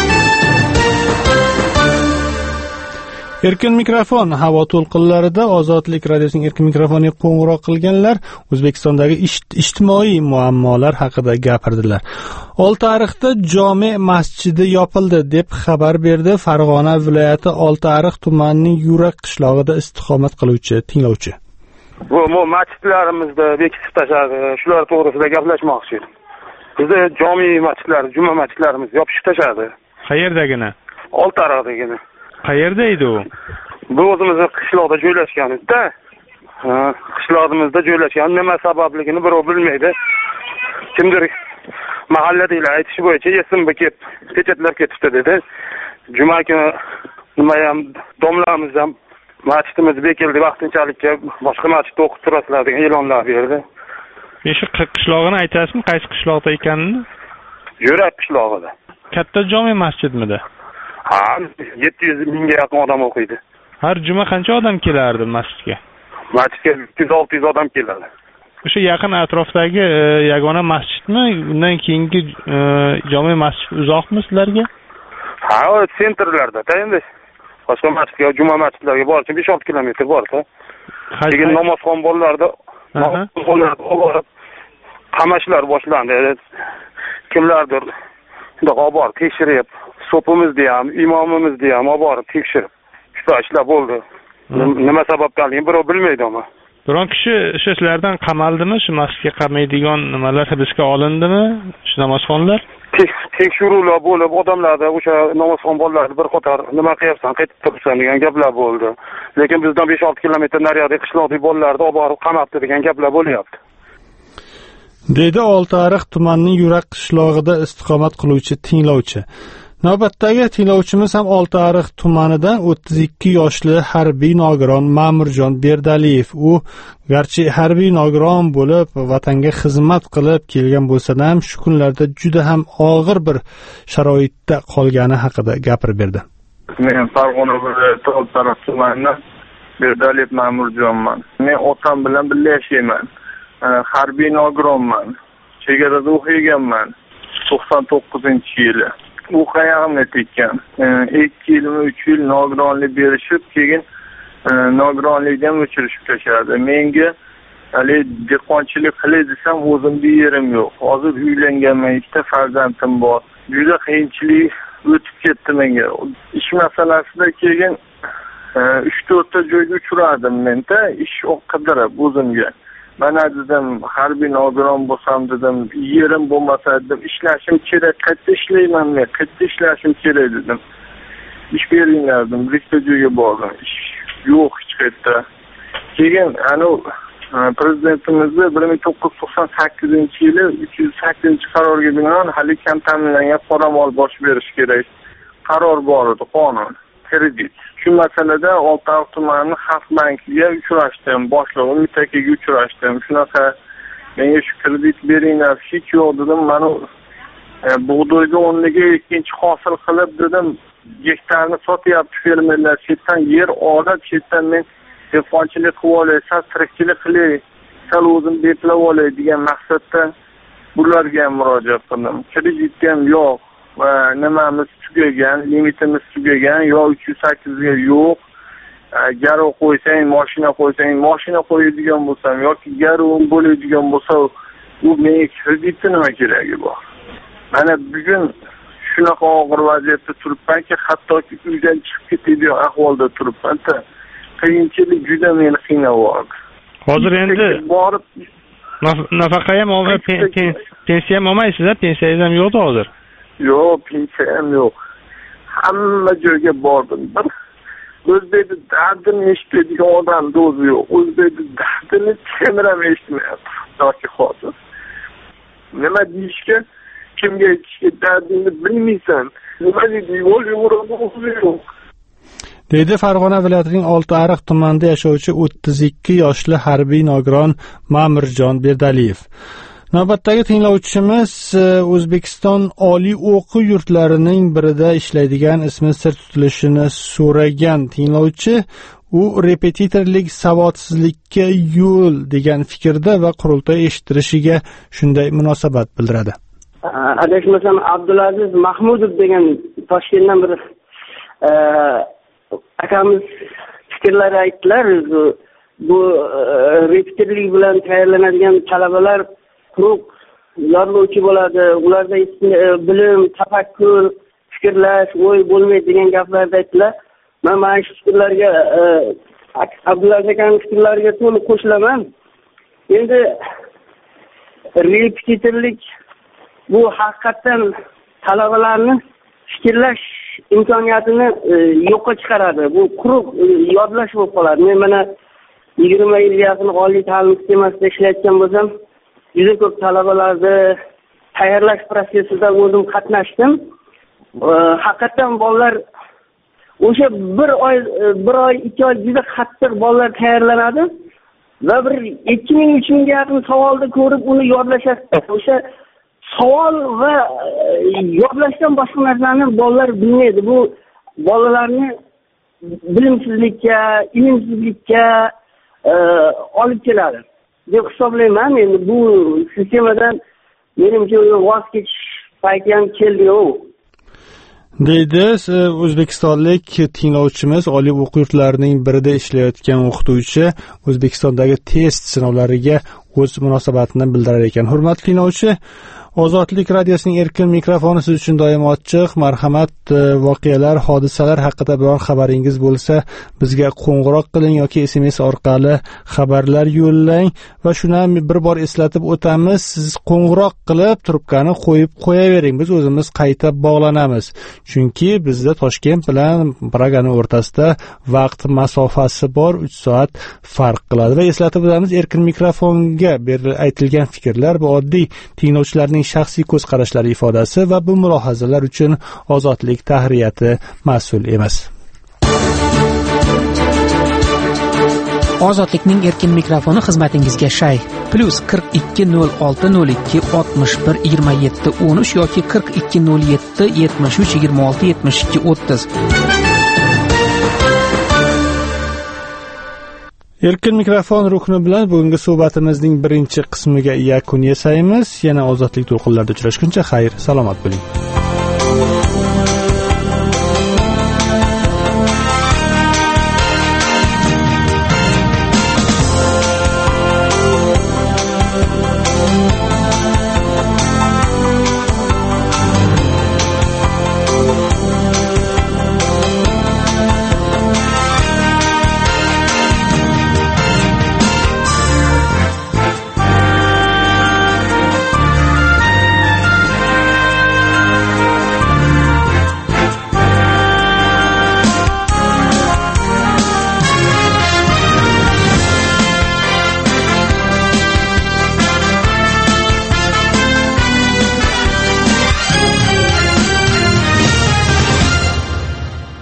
Erkin mikrofon havo to'lqinlarida Ozodlik radiosining erkin mikrofoniga qo'ng'iroq qilganlar O'zbekistondagi ijtimoiy muammolar haqida gapirdilar. Oltiariqda jome masjidi yopildi deb xabar berdi Farg'ona viloyati Oltiariq tumanining Yurak qishlog'ida istiqomat qiluvchi tinglovchi. Bu masjidlarimizda bekitib tashladi. Shular to'g'risida gaplashmoqchi edim. Bizda jome masjidlar, juma masjidlarimiz yopishib tashladi. Qayerdagina? Oltiariqdagina. Qayerda edi u? Bu o'zimizning qishloqda joylashgan edi-da. Qishlog'imizda joylashgan, nima sababligini birov bilmaydi. Kimdir mahalladagilar aytishi bo'yicha esimga kelib, pechatlar ketibdi dedi. Juma kuni nima ham domlamiz ham masjidimiz bekildi, vaqtinchalikka boshqa masjidda o'qib turasizlar degan e'lonlar berdi. Shu qishlog'ini aytasizmi, qaysi qishloqda ekanini? Yurak qishlog'ida. Katta jome masjidmidi? Ha, 700 mingga yaqin odam o'qiydi. Har juma qancha odam kelardi masjidga? Masjidga 300-600 odam keladi. O'sha yaqin atrofdagi yagona masjidmi? Undan keyingi jome masjid uzoqmi sizlarga? Ha, sentrlarda, endi boshqa masjidga, juma masjidlarga borish 5-6 kilometr bor-da. Lekin namozxon bolalarda olib qamashlar boshlandi. Kimlardir bundoq olib tekshirib, sopimizda ham, imomimizda ham olib borib tekshirib, soat ishlab bo'ldi. Nima sababdanligini birov bilmaydi ama. Biron kishi o'sha sizlardan qamaldimi? Shu masjidga qaramaydigan nimalar hibsga olindimi? Shu namozxonlar? Tekshiruvlar bo'lib, odamlarda o'sha namozxon bolalarni bir qator nima qilyapsan, qaytib turibsan degan gaplar bo'ldi. Lekin bizdan 5-6 kilometr naryoqdagi qishloqdagi bolalarni olib borib qamatdi degan gaplar bo'lyapti. Deydi Oltiariq tumanining Yurak qishlog'ida istiqomat qiluvchi tinglovchi. Navbatdagi tinglovchimiz ham Oltiariq tumanidan 32 yoshli harbiy nogiron Ma'murjon Berdaliyev. U garchi harbiy nogiron bo'lib, vatanga xizmat qilib kelgan bo'lsa-da ham shu kunlarda juda ham og'ir bir sharoitda qolgani haqida gapirib berdi. Men Farg'ona viloyati Oltiariq tumanidan Berdaliyev Ma'murjonman. Men otam bilan birga yashayman. Harbiy nogironman. Chegarada o'qiganman. 99-yili. Bu qayerga tekkan. 2 yilmi 3 yil nogironlik berishib, keyin nogironlikdan o'chirishib tashladi. Menga hali dehqonchilik qilay desam, o'zimda yerim yo'q. Hozir uylanganman, 2 ta farzandim bor. Juda qiyinchilik o'tib ketdi menga. Ish masalasida keyin 3-4 ta joyga uchradim menda, ish qidirib o'zimga. Mana dedim, harbiy nogiron bo'lsam dedim, yerim bo'lmasa dedim, ishlashim kerak, qayerda ishlayman men, qayerda ishlashim kerak dedim. Ish beringlar dedim, bitta joyga bordim. Ish yo'q hech qayerda. Keyin prezidentimizni 1998-yili 308-qarorga binoan hali kam ta'minlangan qoramol bosh berish kerak. Qaror bor edi, qonun, kredit. Shu masalada Oltiariq tumani Xalq bankiga uchrashdim, boshlig'i Mitakiga uchrashdim. Shunaqa menga shu kredit beringlar, hech yo'q dedim. Mana bug'doyga o'rniga ikkinchi hosil qilib dedim, gektarni sotyapti fermerlar, chetdan yer olib, chetdan men dehqonchilik qilib olay, tirikchilik qilay, sal o'zim beplab olay degan maqsadda bularga ham murojaat qildim. Kredit ham yo'q. Va nimamiz tugagan, limitimiz tugagan, yo 308 ga yo'q. Garov qo'ysang, mashina qo'yadigan bo'lsam yoki garov bo'ladigan bo'lsa, u menga kreditni nima keragi bor? Mana bugun shunaqa og'ir vaziyatda turibmanki, hattoki uydan chiqib ketadigan ahvolda turibman-da. Qiyinchilik juda meni qiynayapti. Hozir endi borib nafaqa ham olib, pensiya ham olmaysiz-a? Pensiyangiz ham yo'q hozir. Yo'q, pensiya ham yo'q. Hamma joyga bordim. O'zbekni dardini eshitadigan odam o'zi yo'q. O'zbekni dardini kim ham eshitmayapti. Yoki hozir. Nima deyishga, kimga aytishga dardingni bilmaysan. Nima deydi, yo'l yo'q. Deydi Farg'ona viloyatining Oltiariq tumanida yashovchi 32 yoshli harbiy nogiron Ma'murjon Berdaliyev. Navbatdagi tinglovchimiz O'zbekiston oliy o'quv yurtlarining birida ishlaydigan ismi sir tutilishini so'ragan tinglovchi, u repetitorlik savodsizlikka yo'l degan fikrda va qurultoy eshittirishiga shunday munosabat bildiradi. Adashmasam Abdulaziz Mahmudov degan Toshkentdan bir akamiz fikrlar aytdilar. Bu repetitorlik bilan tayyorlanadigan talabalar quruq yodlovchi bo'ladi. Ularda bilim, tafakkur, fikrlash, o'y bo'lmaydi degan gaplarni aytdilar. Men mana shu fikrlarga Abdulaziz akaning fikrlariga to'liq qo'shilaman. Endi repetitorlik bu haqiqatan talabalarni fikrlash imkoniyatini yo'qqa chiqaradi. Bu quruq yodlash bo'lib qoladi. Men mana 20 yil yaqin oliy ta'lim sistemasida ishlayotgan bo'lsam, juda ko'p talabalarni tayyorlash prosesida o'zim qatnashdim. Haqiqatan bolalar o'sha bir oy 2 oy juda qattiq bolalar tayyorlanadi va bir 2000-3000 ga yaqin savolni ko'rib uni yodlashadi. O'sha savol va yodlashdan boshqa narsani bolalar bilmaydi. Bu bolalarni bilimsizlikka, ilmsizlikka olib keladi deb hisoblayman. Endi bu sistemadan menimcha voz kechish payti ham keldi-ku. Deydi o'zbekistonlik tinglovchimiz, oliy o'quv yurtlarining birida ishlayotgan o'qituvchi O'zbekistondagi test sinovlariga o'z munosabatini bildirar ekan. Hurmatli tinglovchi, Ozodlik radiosining erkin mikrofoni siz uchun doim ochiq. Marhamat, voqealar, hodisalar haqida biror xabaringiz bo'lsa, bizga qo'ng'iroq qiling yoki SMS orqali xabarlar yo'llang va shuni bir bor eslatib o'tamiz. Siz qo'ng'iroq qilib trubkani qo'yib qo'yavering. Biz o'zimiz qayta bog'lanamiz. Chunki bizda Toshkent bilan Praganing o'rtasida vaqt masofasi bor, 3 soat farq qiladi. Va eslatib o'tamiz, erkin mikrofonga aytilgan fikrlar bu oddiy tinglovchilarning shaxsiy ko'z qarashlari ifodasi va bu mulohazalar uchun Ozodlik tahriyati mas'ul emas. Ozodlikning erkin mikrofoni xizmatingizga shay. +42 06 02 61 27 13 yoki 42 07 73 26 72 30. Erkin mikrofon rukni bilan bugungi suhbatimizning birinchi qismiga yakun yasaymiz. Yana Ozodlik to'lqinlarida uchrashguncha xayr, salomat bo'ling.